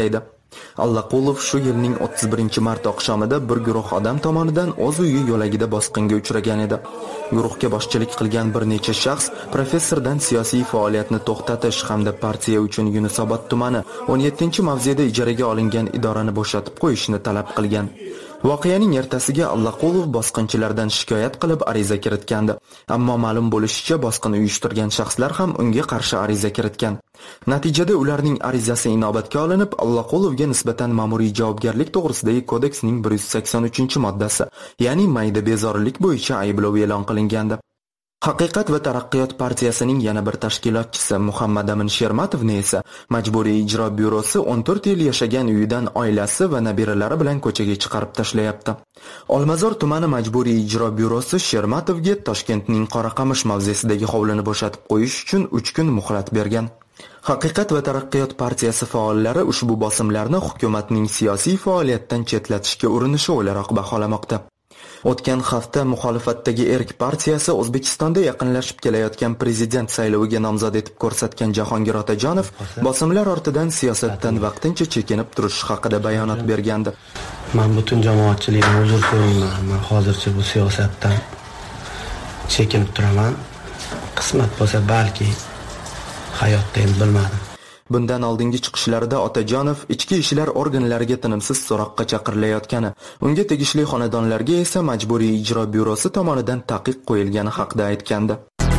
Allaqulov shu yilning o'ttiz birinchi mart oqshomida bir guruh odam tomonidan o'z uyi yo'lagida bosqinga uchragan edi. Guruhga boshchilik qilgan bir necha shaxs professordan siyosiy faoliyatni to'xtatish hamda partiya uchun Yunusobod tumani o'n yettinchi mavzeda ijaraga olingan idorani bo'shatib qo'yishni talab qilgan. Voqeaning ertasiga Allaqulov bosqinchilardan shikoyat qilib ariza kiritgandi. Ammo ma'lum bo'lishicha, bosqin uyushtirgan shaxslar ham unga qarshi ariza kiritgan. Natijada ularning arizasi inobatga olinib, Allaqulovga nisbatan ma'muriy javobgarlik to'g'risidagi kodeksning bir yuz sakson uchinchi moddasi, ya'ni mayda bezorilik bo'yicha ayblov e'lon qilingandi. Haqiqat va taraqqiyot partiyasining yana bir tashkilotchisi Muhammad Amin Shermatovni esa Majburiy ijro byurosi o'n to'rt yil yashagan uyidan oilasi va nabiralari bilan ko'chaga chiqarib tashlayapti. Olmazor tumani Majburiy ijro byurosi Shermatovga Toshkentning Qoraqamish mavzesidagi hovlini bo'shatib qo'yish uchun uch kun muhlat bergan. Haqiqat va taraqqiyot partiyasi faollari ushbu bosimlarni hukumatning siyosiy faoliyatdan chetlatishga urinishi o'laroq baholamoqda. O'tgan hafta muxolifatdagi Erk partiyasi O'zbekistonda yaqinlashib kelayotgan prezident sayloviga nomzod etib ko'rsatgan Jahongir Otajonov bosimlar ortidan siyosatdan vaqtincha chekinib turish haqida bayonot bergandi. Men butun jamoatchilikdan uzr so'rayman. Men hozircha bu siyosatdan chekinib turaman. Qismat bo'lsa balki hayotda endi bilmadim. Bundan oldingi chiqishlarida Otajonov ichki ishlar organlariga tinimsiz so'roqqa chaqirilayotgani, unga tegishli xonadonlarga esa Majburiy ijro byurosi tomonidan taqiq qo'yilgani haqida aytgandi.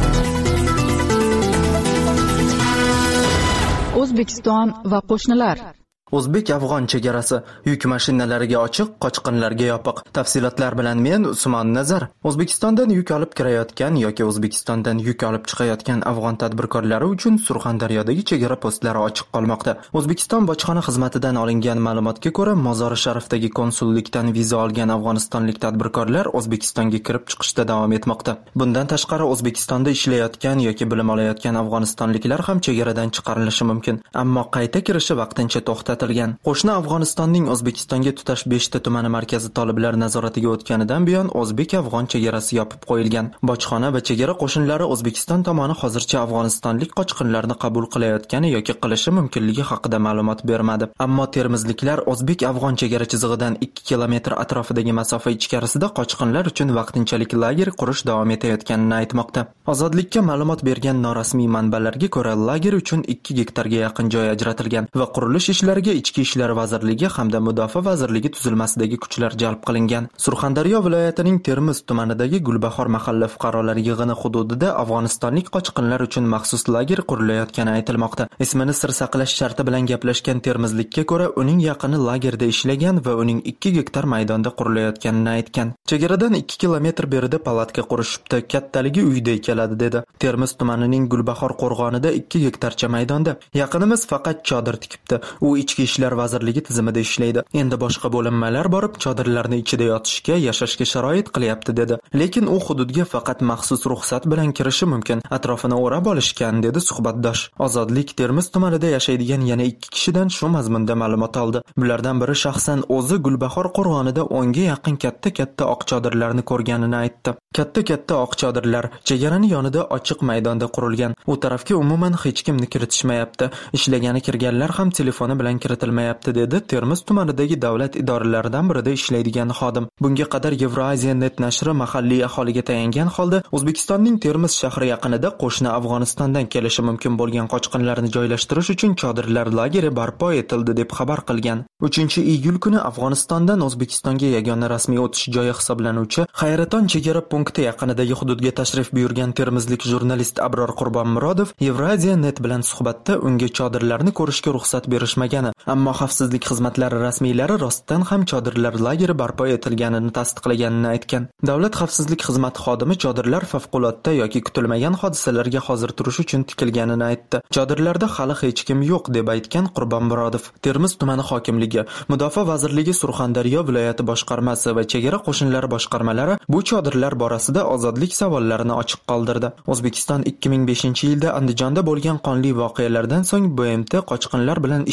O'zbekiston va qo'shnilar. O'zbek-afg'on chegarasi yuk mashinalariga ochiq, qochqinlarga yopiq. Tafsilotlar bilan men Usmon Nazar. O'zbekistondan yuk olib kirayotgan yoki O'zbekistondan yuk olib chiqayotgan afg'on tadbirkorlari uchun Surxondaryodagi chegara postlari ochiq qolmoqda. O'zbekiston bojxona xizmatidan olingan ma'lumotga ko'ra, Mozori Sharifdagi konsullikdan viza olgan afg'onistonlik tadbirkorlar O'zbekistonga kirib chiqishda davom etmoqda. Bundan tashqari O'zbekistonda ishlayotgan yoki bilim olayotgan afg'onistonliklar ham chegaradan chiqarilishi mumkin, ammo qayta kirishi vaqtincha to'xtatilgan. Qo'shni Afg'onistonning O'zbekistonga tutash beshta tumani markazi toliblar nazoratiga o'tganidan buyon o'zbek-afg'on chegarasi yopib qo'yilgan. Bojxona va chegara qo'shinlari O'zbekiston tomoni hozircha afg'onistonlik qochqinlarni qabul qilayotgani yoki qilishi mumkinligi haqida ma'lumot bermadi. Ammo termizliklar o'zbek-afg'on chegara chizig'idan ikki kilometr atrofidagi masofa ichkarisida qochqinlar uchun vaqtinchalik lager qurish davom etayotganini aytmoqda. Ozodlikka ma'lumot bergan norasmiy manbalarga ko'ra, lager uchun ikki gektarga yaqin joy ajratilgan va qurilish ishlariga Ichki ishlar vazirligi hamda Mudofaa vazirligi tuzilmasidagi kuchlar jalb qilingan. Surxondaryo viloyatining Termiz tumanidagi Gulbahor mahalla fuqarolar yig'ini hududida afg'onistonlik qochqinlar uchun maxsus lager qurilayotgani aytilmoqda. Ismini sir saqlash sharti bilan gaplashgan termizlikka ko'ra, uning yaqini lagerda ishlagan va uning ikki gektar maydonda qurilayotganini aytgan. Chegaradan ikki kilometr berida palatka qurishibdi, kattaligi uyday keladi dedi. Termiz tumanining Gulbahor qo'rg'onida ikki gektarcha maydonda. Yaqinimiz faqat chodir tikibdi. U ichki ishlar vazirligi tizimida ishlaydi. Endi boshqa bo'linmalar borib chodirlarni ichida yotishga, yashashga sharoit qilyapti dedi. Lekin u hududga faqat maxsus ruxsat bilan kirishi mumkin. Atrofini o'rab olishgan dedi suhbatdosh. Ozodlik Termiz tumanida yashaydigan yana ikki kishidan shu mazmunda ma'lumot oldi. Bulardan biri shaxsan o'zi Gulbahor qo'rg'onida o'nga yaqin katta-katta oq chodirlarni ko'rganini aytdi. Katta-katta oq chodirlar chegarani yonida ochiq maydonda qurilgan. U tarafga umuman hech kimni kiritishmayapti. Ishlagani kirganlar ham telefoni bilan kiritilmayapti dedi Termiz tumanidagi davlat idoralaridan birida ishlaydigan xodim. Bunga qadar Eurasia net nashri mahalliy aholiga tayangan holda O'zbekistonning Termiz shahri yaqinida qo'shni Afg'onistondan kelishi mumkin bo'lgan qochqinlarni joylashtirish uchun chodirlar lageri barpo etildi deb xabar qilgan. uchinchi iyul kuni Afg'onistondan O'zbekistonga yagona rasmiy o'tish joyi hisoblanuvchi Xayraton chegara punkti yaqinidagi hududga tashrif buyurgan termizlik jurnalist Abror Qurbonmurodov Eurasia net bilan suhbatda unga chodirlarni ko'rishga ruxsat berishmagani, ammo xavfsizlik xizmatlari rasmiylari rostdan ham chodirlar lageri barpo etilganini tasdiqlaganini aytgan. Davlat xavfsizlik xizmati xodimi chodirlar favqulodda yoki kutilmagan hodisalarga hozir turish uchun tikilganini aytdi. Chodirlarda hali hech kim yo'q deb aytgan Qurbonmurodov. Termiz tumani hokimligi, Mudofaa vazirligi, Surxondaryo viloyati boshqarmasi va chegara qo'shinlari boshqarmalari bu chodirlar borasida ozodlik savollarini ochiq qoldirdi. O'zbekiston ikki ming beshinchi yilda Andijonda bo'lgan qonli voqealardan so'ng B M T qochqinlar bilan ishlash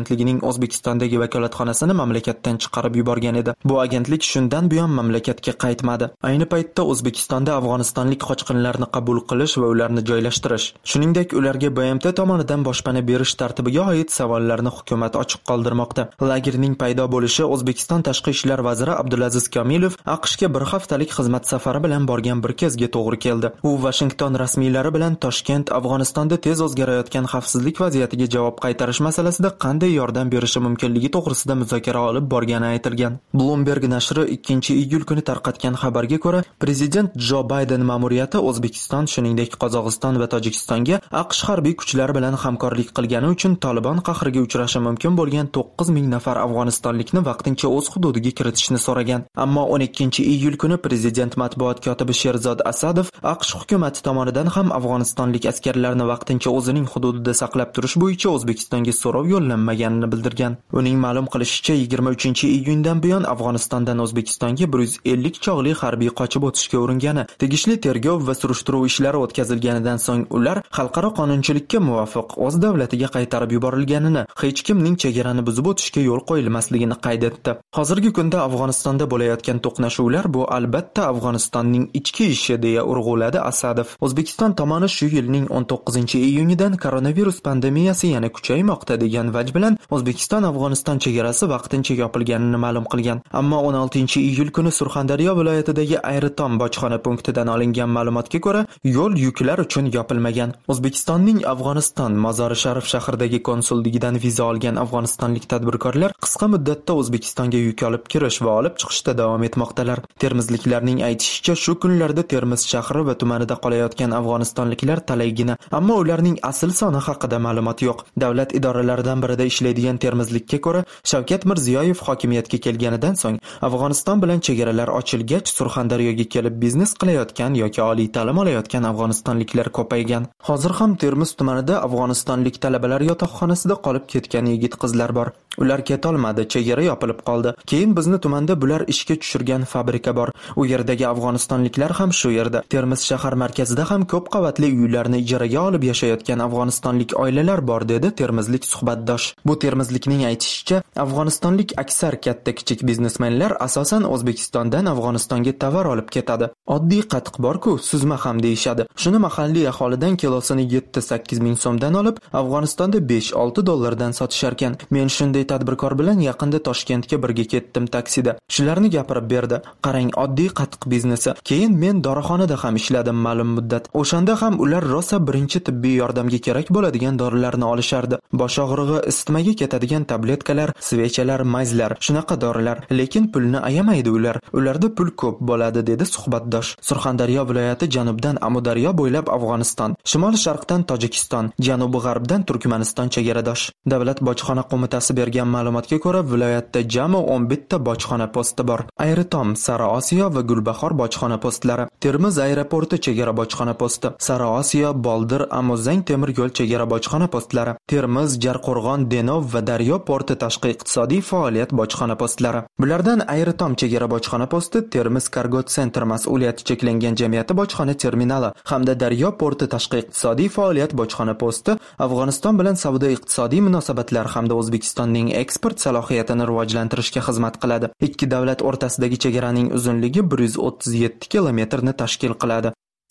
agentligining O'zbekistondagi vakolatxonasini mamlakatdan chiqarib yuborgan edi. Bu agentlik shundan buyon mamlakatga qaytmadi. Ayni paytda O'zbekistonda afg'onistonlik qochqinlarni qabul qilish va ularni joylashtirish, shuningdek ularga B M T tomonidan boshpana berish tartibiga oid savollarni hukumat ochiq qoldirmoqda. Lagerning paydo bo'lishi O'zbekiston tashqi ishlar vaziri Abdulaziz Kamilov AQShga bir haftalik xizmat safari bilan borgan bir kezga to'g'ri keldi. U Washington rasmiylari bilan Toshkent Afg'onistonda tez o'zgarayotgan xavfsizlik vaziyatiga javob qaytarish masalasida qanday yordam berishi mumkinligi to'g'risida muzokara olib borgani aytilgan. Bloomberg nashri ikkinchi iyul kuni tarqatgan xabarga ko'ra, prezident Jo Bayden ma'muriyati O'zbekiston, shuningdek Qozog'iston va Tojikistonga AQSh harbiy kuchlari bilan hamkorlik qilgani uchun Taliban qahriga uchrashi mumkin bo'lgan to'qqiz ming nafar afg'onistonlikni vaqtincha o'z hududiga kiritishni so'ragan. Ammo o'n ikkinchi iyul kuni prezident matbuot kotibi Sherzod Asadov AQSh hukumati tomonidan ham afg'onistonlik askarlarni vaqtincha o'zining hududida saqlab turish bo'yicha O'zbekistonga so'rov yo'llanmaganini bildirgan. Uning ma'lum qilishicha, yigirma uchinchi iyundan buyon Afg'onistondan O'zbekistonga bir yuz ellik chog'li harbiy qochib o'tishga uringani, tegishli tergov va surishtiruv ishlari o'tkazilganidan so'ng ular xalqaro qonunchilikka muvofiq o'z davlatiga qaytarib yuborilganini, hech kimning chegarani buzib o'tishga yo'l qo'yilmasligini qayd etdi. Hozirgi kunda Afg'onistonda bo'layotgan to'qnashuvlar bu albatta Afg'onistonning ichki ishi, deya urg'uladi Asadov. O'zbekiston tomoni shu yilning o'n to'qqizinchi iyunidan koronavirus pandemiyasi yana kuchaymoqda degan vaj bilan O'zbekiston Afg'oniston chegarasi vaqtincha yopilganini ma'lum qilgan. Ammo o'n oltinchi iyul kuni Surxondaryo viloyatidagi Ayritom bojxona punktidan olingan ma'lumotga ko'ra, yo'l yuklar uchun yopilmagan. O'zbekistonning Afg'oniston Mozori Sharif shahridagi konsulligidan viza olgan afg'onistonlik tadbirkorlar qisqa muddatda O'zbekistonga yuk olib kirish va olib chiqishda davom etmoqdalar. Termizliklarning aytishicha, shu kunlarda Termiz shahri va tumanida qolayotgan afg'onistonliklar talaygina, ammo ularning asl soni haqida ma'lumot yo'q. Davlat idoralaridan birida ishlaydigan termizlikka ko'ra, Shavkat Mirziyoyev hokimiyatga kelganidan so'ng Afg'oniston bilan chegaralar ochilgach, Surxondaryoga kelib biznes qilayotgan yoki oliy ta'lim olayotgan afg'onistonliklar ko'paygan. Hozir ham Termiz tumanida afg'onistonlik talabalar yotoqxonasida qolib ketgan yigit-qizlar bor. Ular ketolmadi, chegara yopilib qoldi. Keyin bizni tumanda bular ishga tushirgan fabrika bor. U yerdagi afg'onistonliklar ham shu yerda. Termiz shahar markazida ham ko'p qavatli uylarni ijaraga olib yashayotgan afg'onistonlik oilalar bor, dedi termizlik suhbatdosh. Bu termizlikning aytishicha, afg'onistonlik aksar katta-kichik biznesmenlar asosan O'zbekistondan Afg'onistonga tovar olib ketadi. Oddiy qatiq bor-ku, suzma ham deyishadi. Shuni mahalliy aholidan kilosini yetti sakkiz ming so'mdan olib, Afg'onistonda besh olti dollardan sotisharkan. Men shunday tadbirkor bilan yaqinda Toshkentga birga ketdim taksida. Shularni gapirib berdi. Qarang, oddiy qatiq biznesi. Keyin men dorixonada ham ishladim ma'lum muddat. O'shanda ham ular rosa birinchi tibbiy yordamga kerak bo'ladigan dorilarni olishardi. Bosh og'rig'i, isitmaga ketadigan tabletkalar, svechalar, mayzlar, shunaqa dorilar. Lekin pulni ayamaydi ular. Ularda pul ko'p bo'ladi, dedi suhbatdosh. Surxondaryo viloyati janubdan Amudaryo bo'ylab Afg'oniston, shimol-sharqdan Tojikiston, janubi-g'arbdan Turkmaniston chegaradosh. Davlat bojxona qo'mitasi bergan ma'lumotga ko'ra, viloyatda jami o'n bitta bojxona posti bor. Ayritom, Sari Osiyo va Gulbahor bojxona postlari, Termiz aeroporti chegara bojxona posti, Sari Osiyo, Boldir, Amuzang temir yo'l chegara bojxona postlari, Termiz, Jarqo'rg'on, Denov va Daryo porti tashqi iqtisodiy faoliyat bojxona postlari. Bulardan Ayritom chegara bojxona posti, Termiz Cargo Center mas'uliyati cheklangan jamiyati bojxona terminali hamda Daryo porti tashqi iqtisodiy faoliyat bojxona posti Afg'oniston bilan savdo-iqtisodiy munosabatlar hamda O'zbekistonning eksport salohiyatini rivojlantirishga xizmat qiladi. Ikki davlat o'rtasidagi chegaraning uzunligi bir yuz o'ttiz yetti kilometrni tashkil qiladi.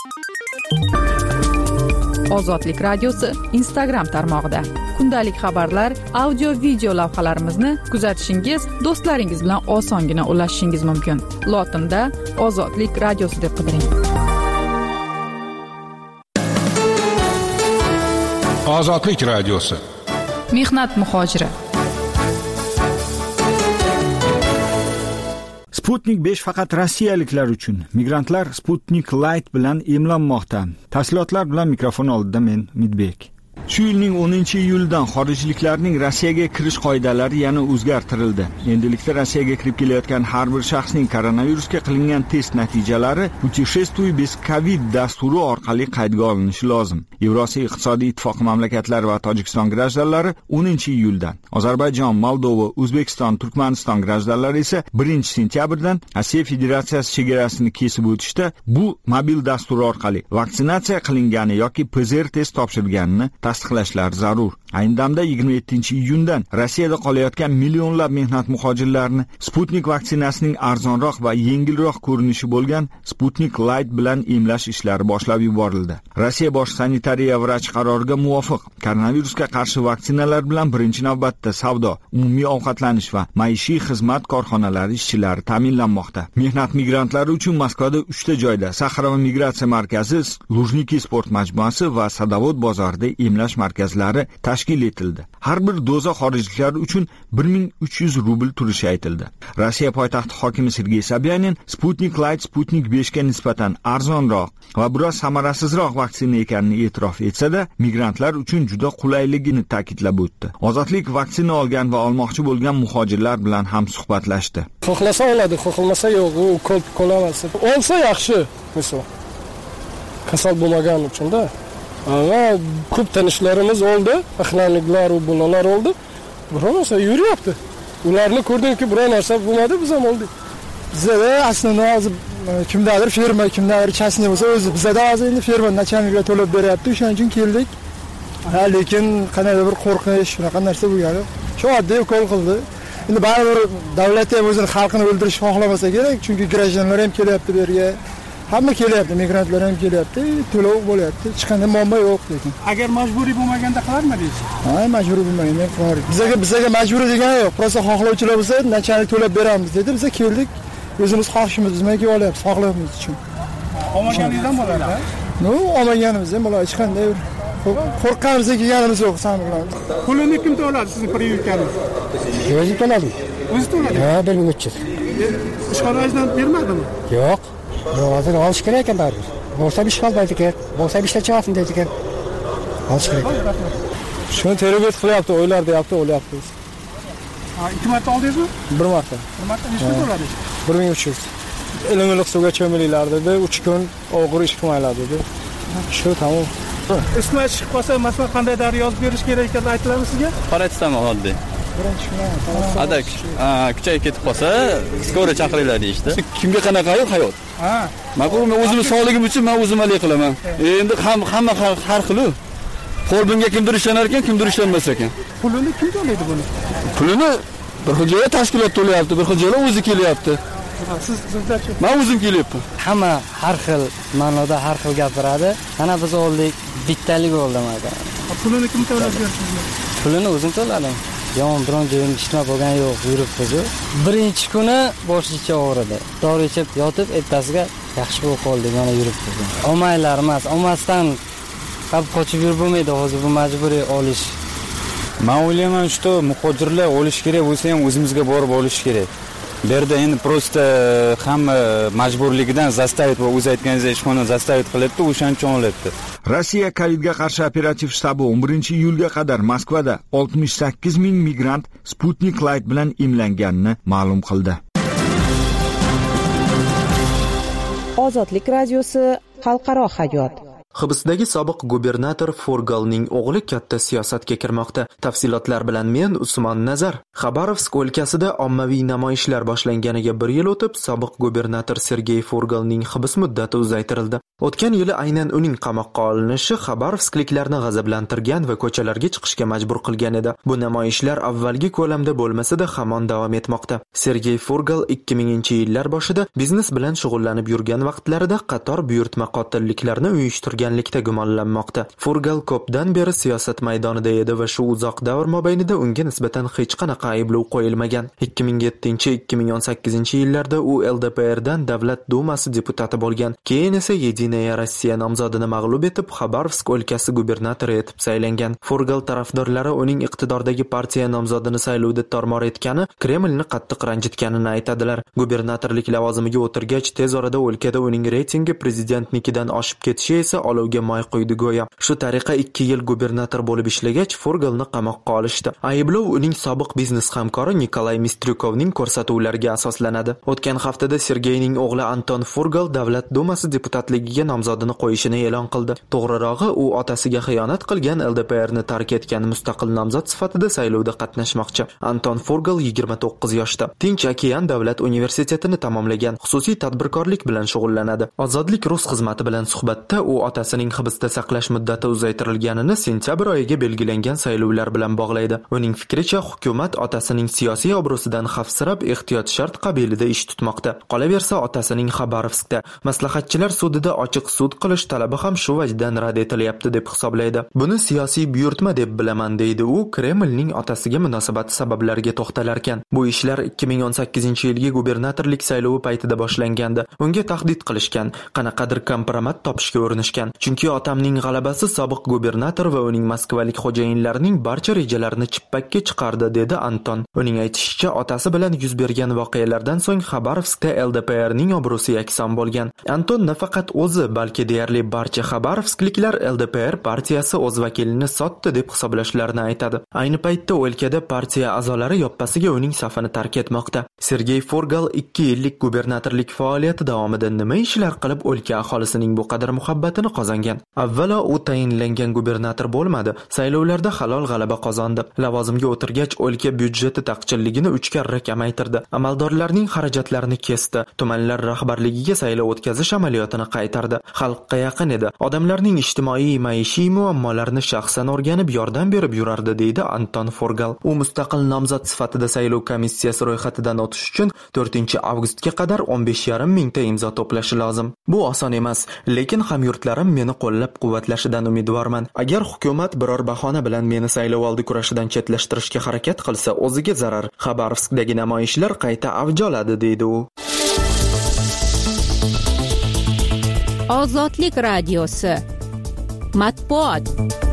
Ozodlik radiosi Instagram tarmog'ida kundalik xabarlar, audio video lavhalarimizni kuzatishingiz, do'stlaringiz bilan osongina ulashishingiz mumkin. Lotinda Ozodlik radiosi deb qidiring. Ozodlik radiosi. Mehnat muhojiri. Sputnik besh faqat rossiyaliklar uchun. Migrantlar Sputnik Light bilan emlanmoqda. Tafsilotlar bilan mikrofon oldida men Umidbek. Shu yilning o'ninchi iyulidan xorijliklarning Rossiyaga kirish qoidalari yana o'zgartirildi. Endilikda Rossiyaga kirib kelayotgan har bir shaxsning koronavirusga qilingan test natijalari Puteshествуй без ковид dasturi orqali qaydga olinishi lozim. Yevrosiyo iqtisodiy ittifoqi mamlakatlari va Tojikiston grajdanlari o'ninchi iyuldan, Ozarbayjon, Moldova, O'zbekiston, Turkmaniston grajdanlari esa birinchi sentyabrdan Rossiya Federatsiyasi chegarasini kesib o'tishda bu mobil dastur orqali vaksinatsiya qilingani yoki P C R test topshirganini tasdiqlashlari zarur. Ayni damda yigirma yettinchi iyundan Rossiyada qolayotgan millionlab mehnat muhojirlarini Sputnik vaksinasining arzonroq va yengilroq ko'rinishi bo'lgan Sputnik Light bilan emlash ishlari boshlab yuborildi. Rossiya bosh sanitariya vrachi qaroriga muvofiq koronavirusga qarshi vaksinalar bilan birinchi navbatda savdo, umumiy ovqatlanish va maishiy xizmat korxonalari ishchilari ta'minlanmoqda. Mehnat migrantlari uchun Moskvada uchta joyda Saxarova migratsiya markazi, Lujniki sport majmuasi va Sadovod bozorida emlash markazlari tashkil etildi. Har bir doza xorijliklar uchun bir ming uch yuz rubl turishi aytildi. Rossiya poytaxti hokimi Sergey Sobyanin Sputnik Light Sputnik besh ga nisbatan arzonroq va biroz samarasizroq vaksina ekanini e'tirof etsa-da, migrantlar uchun juda qulayligini ta'kidlab o'tdi. Ozodlik vaksina olgan va olmoqchi bo'lgan muhojirlar bilan ham suhbatlashdi. Xohlasa oladi, xohlamasa yo'q, u ko'p qo'laversa. Olsa yaxshi, misol. Kasal bo'lmagan uchun-da. Ama ko'p tanishlarimiz oldi, aqlanliklar va bolalar oldi. Biror narsa yuryapti. Ularni ko'rdimki, biror narsa bo'lmadi, biz ham oldik. Bizda aslida hozir kimdadir firma, kimdadir chasni bo'lsa, o'zi bizda hozir endi firma nachalnikiga to'lab beryapti, o'shaning uchun keldik. Ha, lekin qanday bir qo'rqish, shunaqa narsa bo'lgani. Shu oddiy ukol qildi. Endi baribir davlat ham o'zini xalqini o'ldirishni xohlamasa kerak, chunki grajdanlar ham kelyapti bu yerga. Hamma kelyapti, migrantlar ham kelyapti, to'lov bo'lyapti. Hech qanday muammo yo'q lekin. Agar majburiy bo'lmaganda qilarmidingiz? Ha, majburiy bo'lmaganda qilardik. Bizga bizga majburiy degani yo'q. Prosta xohlovchilar bo'lsa, nachalik to'lab beramiz dedi. Biz keldik. O'zimiz xohishimiz bilan kelib olyapmiz, xohlaymiz uchun. Olmaganingizdan bo'ladi-da? No, olmaganimiz ham bo'ladi, hech qanday qo'rqqanimiz kelganimiz yo'q, san bilan. Pulini kim to'ladi sizning privyutkani? O'zi to'ladi. O'zi to'ladi? Ha, bir ming uch yuz. Ishxonangizdan bermadimi? Yo'q. Hozir olish kerak ekan baribir. Bo'lsa ish qolmaydi ekan. Bo'lsa ishlatib deydi ekan. Olish kerak. Shuni tergov qilyapti, o'ylar deyapti, o'ylayapti. Ha, ikki marta oldingizmi? Bir marta. Bir marta nechta to'ladingiz? bir ming uch yuz. Ilimliq suvga cho'milinglar dedi, uch kun og'ir ish qilmanglar dedi. Shu tamom. Ismi chiqib qolsa, masalan, qanday dar yozib berish kerak ekanini aytiladimi sizga? Qaraytsam oddiy. Birinchi kun. Adak, kuchayib ketib qolsa, skora chaqiringlar deyishdi. Kimga qanaqa-yu hayot? Ha. Men men o'zimning sog'ligim uchun men o'zim hal qilaman. Endi hamma har xil-ku. Qo'l bunga kimdir ishlanar ekan, kimdir ishlanmas ekan. Pulini kim to'laydi buni? Pulini bir xil joyga tashkilot to'layapti, bir xil joyga o'zi kelyapti. Siz sizlarchi? Men o'zim kelyapman. Hamma har xil ma'noda har xil gapiradi. Mana biz oldik, bittalik oldi mana. Pulini kim to'lab berdi? Pulini o'zim to'ladim. Yomon biron joyim ishlab bo'lgan yo'q, yuribmiz. Birinchi kuni boshlicha og'ridi. Dori ichib yotib, ertasiga yaxshi bo'lib qoldi, mana yuribmiz. Olmaylar emas, olmasdan qab qochib yurib bo'lmaydi, hozir bu majburiy olish. Men o'ylayman, shu muhojirlar olish kerak bo'lsa ham o'zimizga borib olish kerak. Bu yerda endi prosta hamma majburligidan zastavit va o'z aytganingizdek ishxona zastavit qilyapti, o'shaning uchun olyapti. Rossiya Covidga qarshi operativ shtabi o'n birinchi iyulga qadar Moskvada oltmish sakkiz ming migrant Sputnik Light bilan emlanganini ma'lum qildi. Ozodlik radiosi xalqaro hayot. Hibsdagi sobiq gubernator Forgalning o'g'li katta siyosatga kirmoqda. Tafsilotlar bilan men Usmon Nazar. Xabarovsk o'lkasida ommaviy namoyishlar boshlanganiga bir yil o'tib, sobiq gubernator Sergey Forgalning hibs muddati uzaytirildi. O'tgan yili aynan uning qamoqqa olinishi Xabarovskliklarni g'azablantirgan va ko'chalarga chiqishga majbur qilgan edi. Bu namoyishlar avvalgi ko'lamda bo'lmasa-da hamon davom etmoqda. Sergey Forgal ikki minginchi yillar boshida biznes bilan shug'ullanib yurgan vaqtlarida qator buyurtma qotilliklarni uyushtirganlikda gumonlanmoqda. Forgal ko'pdan beri siyosat maydonida edi va shu uzoq davr mobaynida unga nisbatan hech qanaqa ayblov qo'yilmagan. ikki ming yettinchi ikki ming o'n sakkizinchi yillarda u L D P R dan Davlat dumasi deputati bo'lgan. Keyin esa Единая Rossiya nomzodini mag'lub etib, Xabarovsk o'lkasi gubernatori etib saylangan. Forgal tarafdorlari uning iqtidordagi partiya nomzodini saylovda tormor etgani, Kremlni qattiq ranjitganini aytadilar. Gubernatorlik lavozimiga o'tirgach, tez orada o'lkada uning reytingi prezidentnikidan oshib ketishi esa olovga moy quydi go'yo. Shu tariqa ikki yil gubernator bo'lib ishlagach, Forgalni qamoqqa olishdi. Ayblov uning sobiq biznes hamkori Nikolay Mistryukovning ko'rsatuvlariga asoslanadi. O'tgan haftada Sergeyning o'g'li Anton Forgal Davlat dumasi deputatligiga nomzodini qo'yishini e'lon qildi. To'g'rirog'i, u otasiga xiyonat qilgan L D P R ni tark etgan mustaqil nomzod sifatida saylovda qatnashmoqchi. Anton Forgal yigirma to'qqiz yoshda. Tinch okean davlat universitetini tamomlagan. Xususiy tadbirkorlik bilan shug'ullanadi. Ozodlik Rus xizmati bilan suhbatda u otasi otasining hibsda saqlash muddati uzaytirilganini sentyabr oyiga belgilangan saylovlar bilan bog'laydi. Uning fikricha, hukumat otasining siyosiy obro'sidan xavfsirab ehtiyot shart qabilida ish tutmoqda. Qolaversa, otasining Xabarovskda maslahatchilar sudida ochiq sud qilish talabi ham shu vajdan rad etilyapti deb hisoblaydi. Buni siyosiy buyurtma deb bilaman deydi u, Kremlning otasiga munosabati sabablariga to'xtalar ekan. Bu ishlar ikki ming o'n sakkizinchi yilgi gubernatorlik saylovi paytida boshlangandi. Unga tahdid qilishgan, qanaqadir kompromat topishga urinishgan. Chunki otamning g'alabasi sobiq gubernator va uning moskvalik xo'jayinlarining barcha rejalarini chippakka chiqardi, dedi Anton. Uning aytishicha, otasi bilan yuz bergan voqealardan so'ng Xabarovskda L D P Rning obro'si yakson bo'lgan. Anton nafaqat o'zi, balki deyarli barcha Xabarovskliklar L D P R partiyasi o'z vakilini sotdi deb hisoblashlarini aytadi. Ayni paytda o'lkada partiya a'zolari yoppasiga uning safini tark etmoqda. Sergey Forgal ikki yillik gubernatorlik faoliyati davomida nima ishlar qilib o'lka aholisining bu qadar muhabbatini qozongan? Avvalo, u tayinlangan gubernator bo'lmadi. Saylovlarda halol g'alaba qozondi. Lavozimga o'tirgach, o'lka byudjeti taqchilligini uch karra kamaytirdi. Amaldorlarning xarajatlarini kesdi. Tumanlar rahbarligiga saylov o'tkazish amaliyotini qaytardi. Xalqqa yaqin edi. Odamlarning ijtimoiy maishiy muammolarini shaxsan o'rganib, yordam berib yurardi, deydi Anton Forgal. U mustaqil nomzod sifatida saylov komissiyasi ro'yxatidan o'tish uchun to'rtinchi avgustga qadar o'n besh yarim mingta imzo to'plashi lozim. Bu oson emas, lekin hamyurtlarim meni qo'llab-quvvatlashidan umidvorman. Agar hukumat biror bahona bilan meni saylov oldi kurashidan chetlashtirishga harakat qilsa, o'ziga zarar. Xabarovskdagi namoyishlar qayta avj oladi, deydi u. Ozodlik radiosi. Matbuot.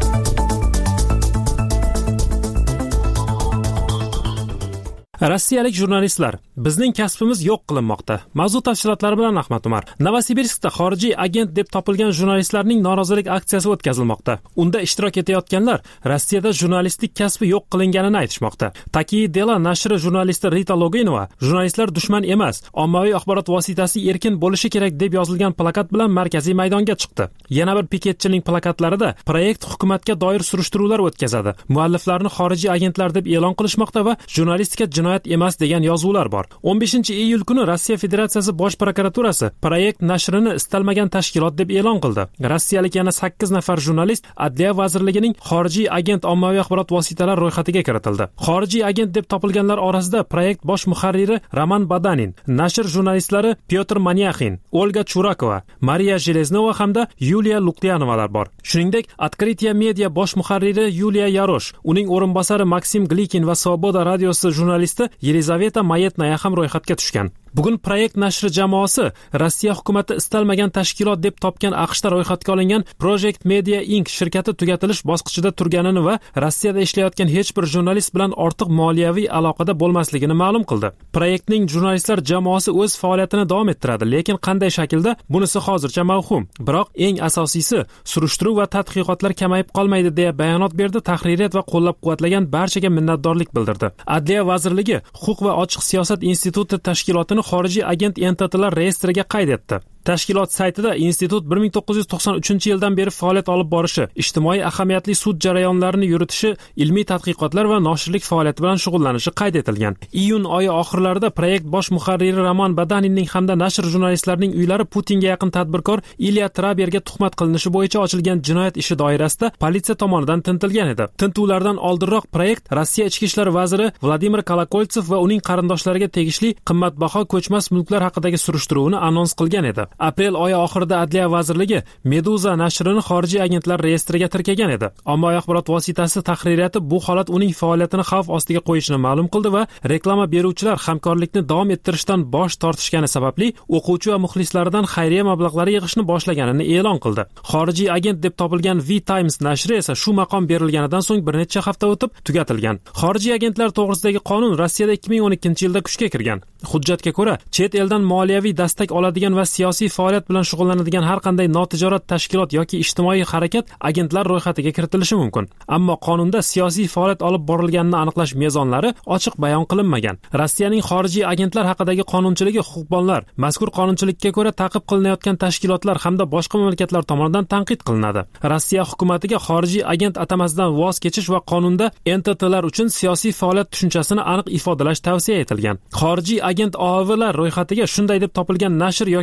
Rossiyalik jurnalistlar: bizning kasbimiz yo'q qilinmoqda. Mavzu tafsilotlari bilan Ahmad Umar. Novosibirskda xorijiy agent deb topilgan jurnalistlarning norozilik aksiyasi o'tkazilmoqda. Unda ishtirok etayotganlar Rossiyada jurnalistlik kasbi yo'q qilinganini aytishmoqda. Taki Dela nashri jurnalisti Rita Loginova jurnalistlar dushman emas, ommaviy axborot vositasi erkin bo'lishi kerak deb yozilgan plakat bilan markaziy maydonga chiqdi. Yana bir piketchining plakatlarida proyekt hukumatga doir surishtiruvlar o'tkazadi, mualliflarni xorijiy agentlar deb e'lon qilishmoqda va jurnalistika emas degan yozuvlar bor. o'n beshinchi iyul kuni Rossiya Federatsiyasi Bosh prokuraturasi proyekt nashrini istalmagan tashkilot deb e'lon qildi. Rossiyalik yana sakkiz nafar jurnalist Adliya vazirligining xorijiy agent ommaviy axborot vositalari ro'yxatiga kiritildi. Xorijiy agent deb topilganlar orasida proyekt bosh muharriri Roman Badanin, nashr jurnalistlari Pyotr Manyaxin, Olga Churakova, Mariya Jeleznova hamda Yuliya Luklyanovalar bor. Shuningdek, Открытие media bosh muharriri Yuliya Yarosh, uning o'rinbosari Maksim Glikin va Svoboda radiosi jurnalisti Yelizaveta Mayetnaya ham ro'yxatga tushgan. Bugun proyekt nashri jamoasi Rossiya hukumati istalmagan tashkilot deb topgan AQShda ro'yxatga olingan Project Media Incorporated shirkati tugatilish bosqichida turganini va Rossiyada ishlayotgan hech bir jurnalist bilan ortiq moliyaviy aloqada bo'lmasligini ma'lum qildi. Proyektning jurnalistlar jamoasi o'z faoliyatini davom ettiradi, lekin qanday shaklda bunisi hozircha mavhum. Biroq eng asosiysi, surishtiruv va tadqiqotlar kamayib qolmaydi deya bayonot berdi. Tahririyat va qo'llab-quvvatlagan barchaga minnatdorlik bildirdi. Adliya vazirligi Huquq va ochiq siyosat instituti tashkilotini xorijiy agent entitalar reyestriga qayd etdi. Tashkilot saytida institut bir ming to'qqiz yuz to'qson uchinchi yildan beri faoliyat olib borishi, ijtimoiy ahamiyatli sud jarayonlarini yuritishi, ilmiy tadqiqotlar va noshirlik faoliyati bilan shug'ullanishi qayd etilgan. Iyun oyi oxirlarida proyekt bosh muharriri Roman Badaninning hamda nashr jurnalistlarining uylari Putinga yaqin tadbirkor Ilya Traberga tuhmat qilinishi bo'yicha ochilgan jinoyat ishi doirasida politsiya tomonidan tintilgan edi. Tintuvlardan oldinroq proyekt Rossiya ichki ishlar vaziri Vladimir Kolokoltsev va uning qarindoshlariga tegishli qimmatbaho ko'chmas mulklar haqidagi surishtiruvni anons qilgan edi. Aprel oyi oxirida Adliya vazirligi Meduza nashrini xorijiy agentlar reyestriga tirkagan edi. Ommaviy axborot vositasi tahririyati bu holat uning faoliyatini xavf ostiga qo'yishini ma'lum qildi va reklama beruvchilar hamkorlikni davom ettirishdan bosh tortishgani sababli o'quvchi va muxlislaridan xayriya mablag'lari yig'ishni boshlaganini e'lon qildi. Xorijiy agent deb topilgan V-Times nashri esa shu maqom berilganidan so'ng bir necha hafta o'tib tugatilgan. Xorijiy agentlar to'g'risidagi qonun Rossiyada ikki ming o'n ikkinchi yilda kuchga kirgan. Hujjatga ko'ra, chet eldan moliyaviy dastak oladigan va siyosiy faoliyat bilan shug'ullanadigan har qanday notijorat tashkilot yoki ijtimoiy harakat agentlar ro'yxatiga kiritilishi mumkin. Ammo qonunda siyosiy faoliyat olib borilganini aniqlash mezonlari ochiq bayon qilinmagan. Rossiyaning xorijiy agentlar haqidagi qonunchiligi huquqbonlar mazkur qonunchilikka ko'ra ta'qib qilinayotgan tashkilotlar hamda boshqa mamlakatlar tomonidan tanqid qilinadi. Rossiya hukumatiga xorijiy agent atamasidan voz kechish va qonunda entitalar uchun siyosiy faoliyat tushunchasini aniq ifodalash tavsiya etilgan. Xorijiy agent O A Vlar ro'yxatiga shunday deb topilgan nashr yoki yuridik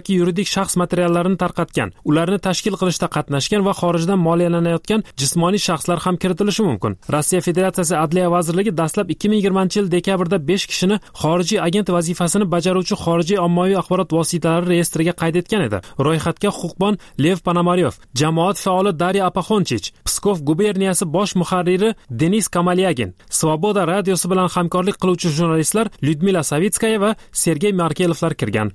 xavfsizlik shaxs materiallarini tarqatgan, ularni tashkil qilishda qatnashgan va xorijdan moliyalanayotgan jismoniy shaxslar ham kiritilishi mumkin. Rossiya Federatsiyasi Adliya vazirligi dastlab ikki ming yigirmanchi yil dekabrda besh kishini xorijiy agent vazifasini bajaruvchi xorijiy ommaviy axborot vositalari reyestriga qayd etgan edi. Ro'yxatga huquqbon Lev Ponomaryov, jamoat faoli Darya Apaxonchich, Pskov guberniyasi bosh muharriri Denis Kamalyagin, Svoboda radiosi bilan hamkorlik qiluvchi jurnalistlar Lyudmila Savitskaya va Sergey Markelovlar kirgan.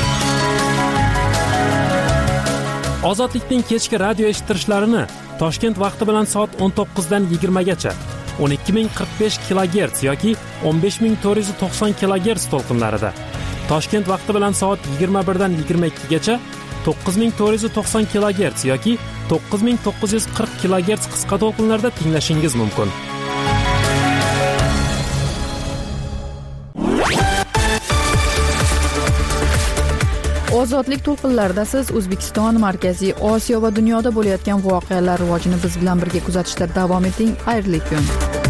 Ozodlikning kechki radio eshittirishlarini Toshkent vaqti bilan soat o'n to'qqizdan yigirmagacha o'n ikki ming qirq besh kilogerts yoki o'n besh ming to'rt yuz to'qson kilogerts to'lqinlarida, Toshkent vaqti bilan soat yigirma birdan yigirma ikkigacha to'qqiz ming to'rt yuz to'qson kilogerts yoki to'qqiz ming to'qqiz yuz qirq kilogerts qisqa to'lqinlarda tinglashingiz mumkin. Ozodlik to'lqinlarida siz O'zbekiston, Markaziy Osiyo va dunyoda bo'layotgan voqealar rivojini biz bilan birga kuzatishda davom eting. Xayrli kun.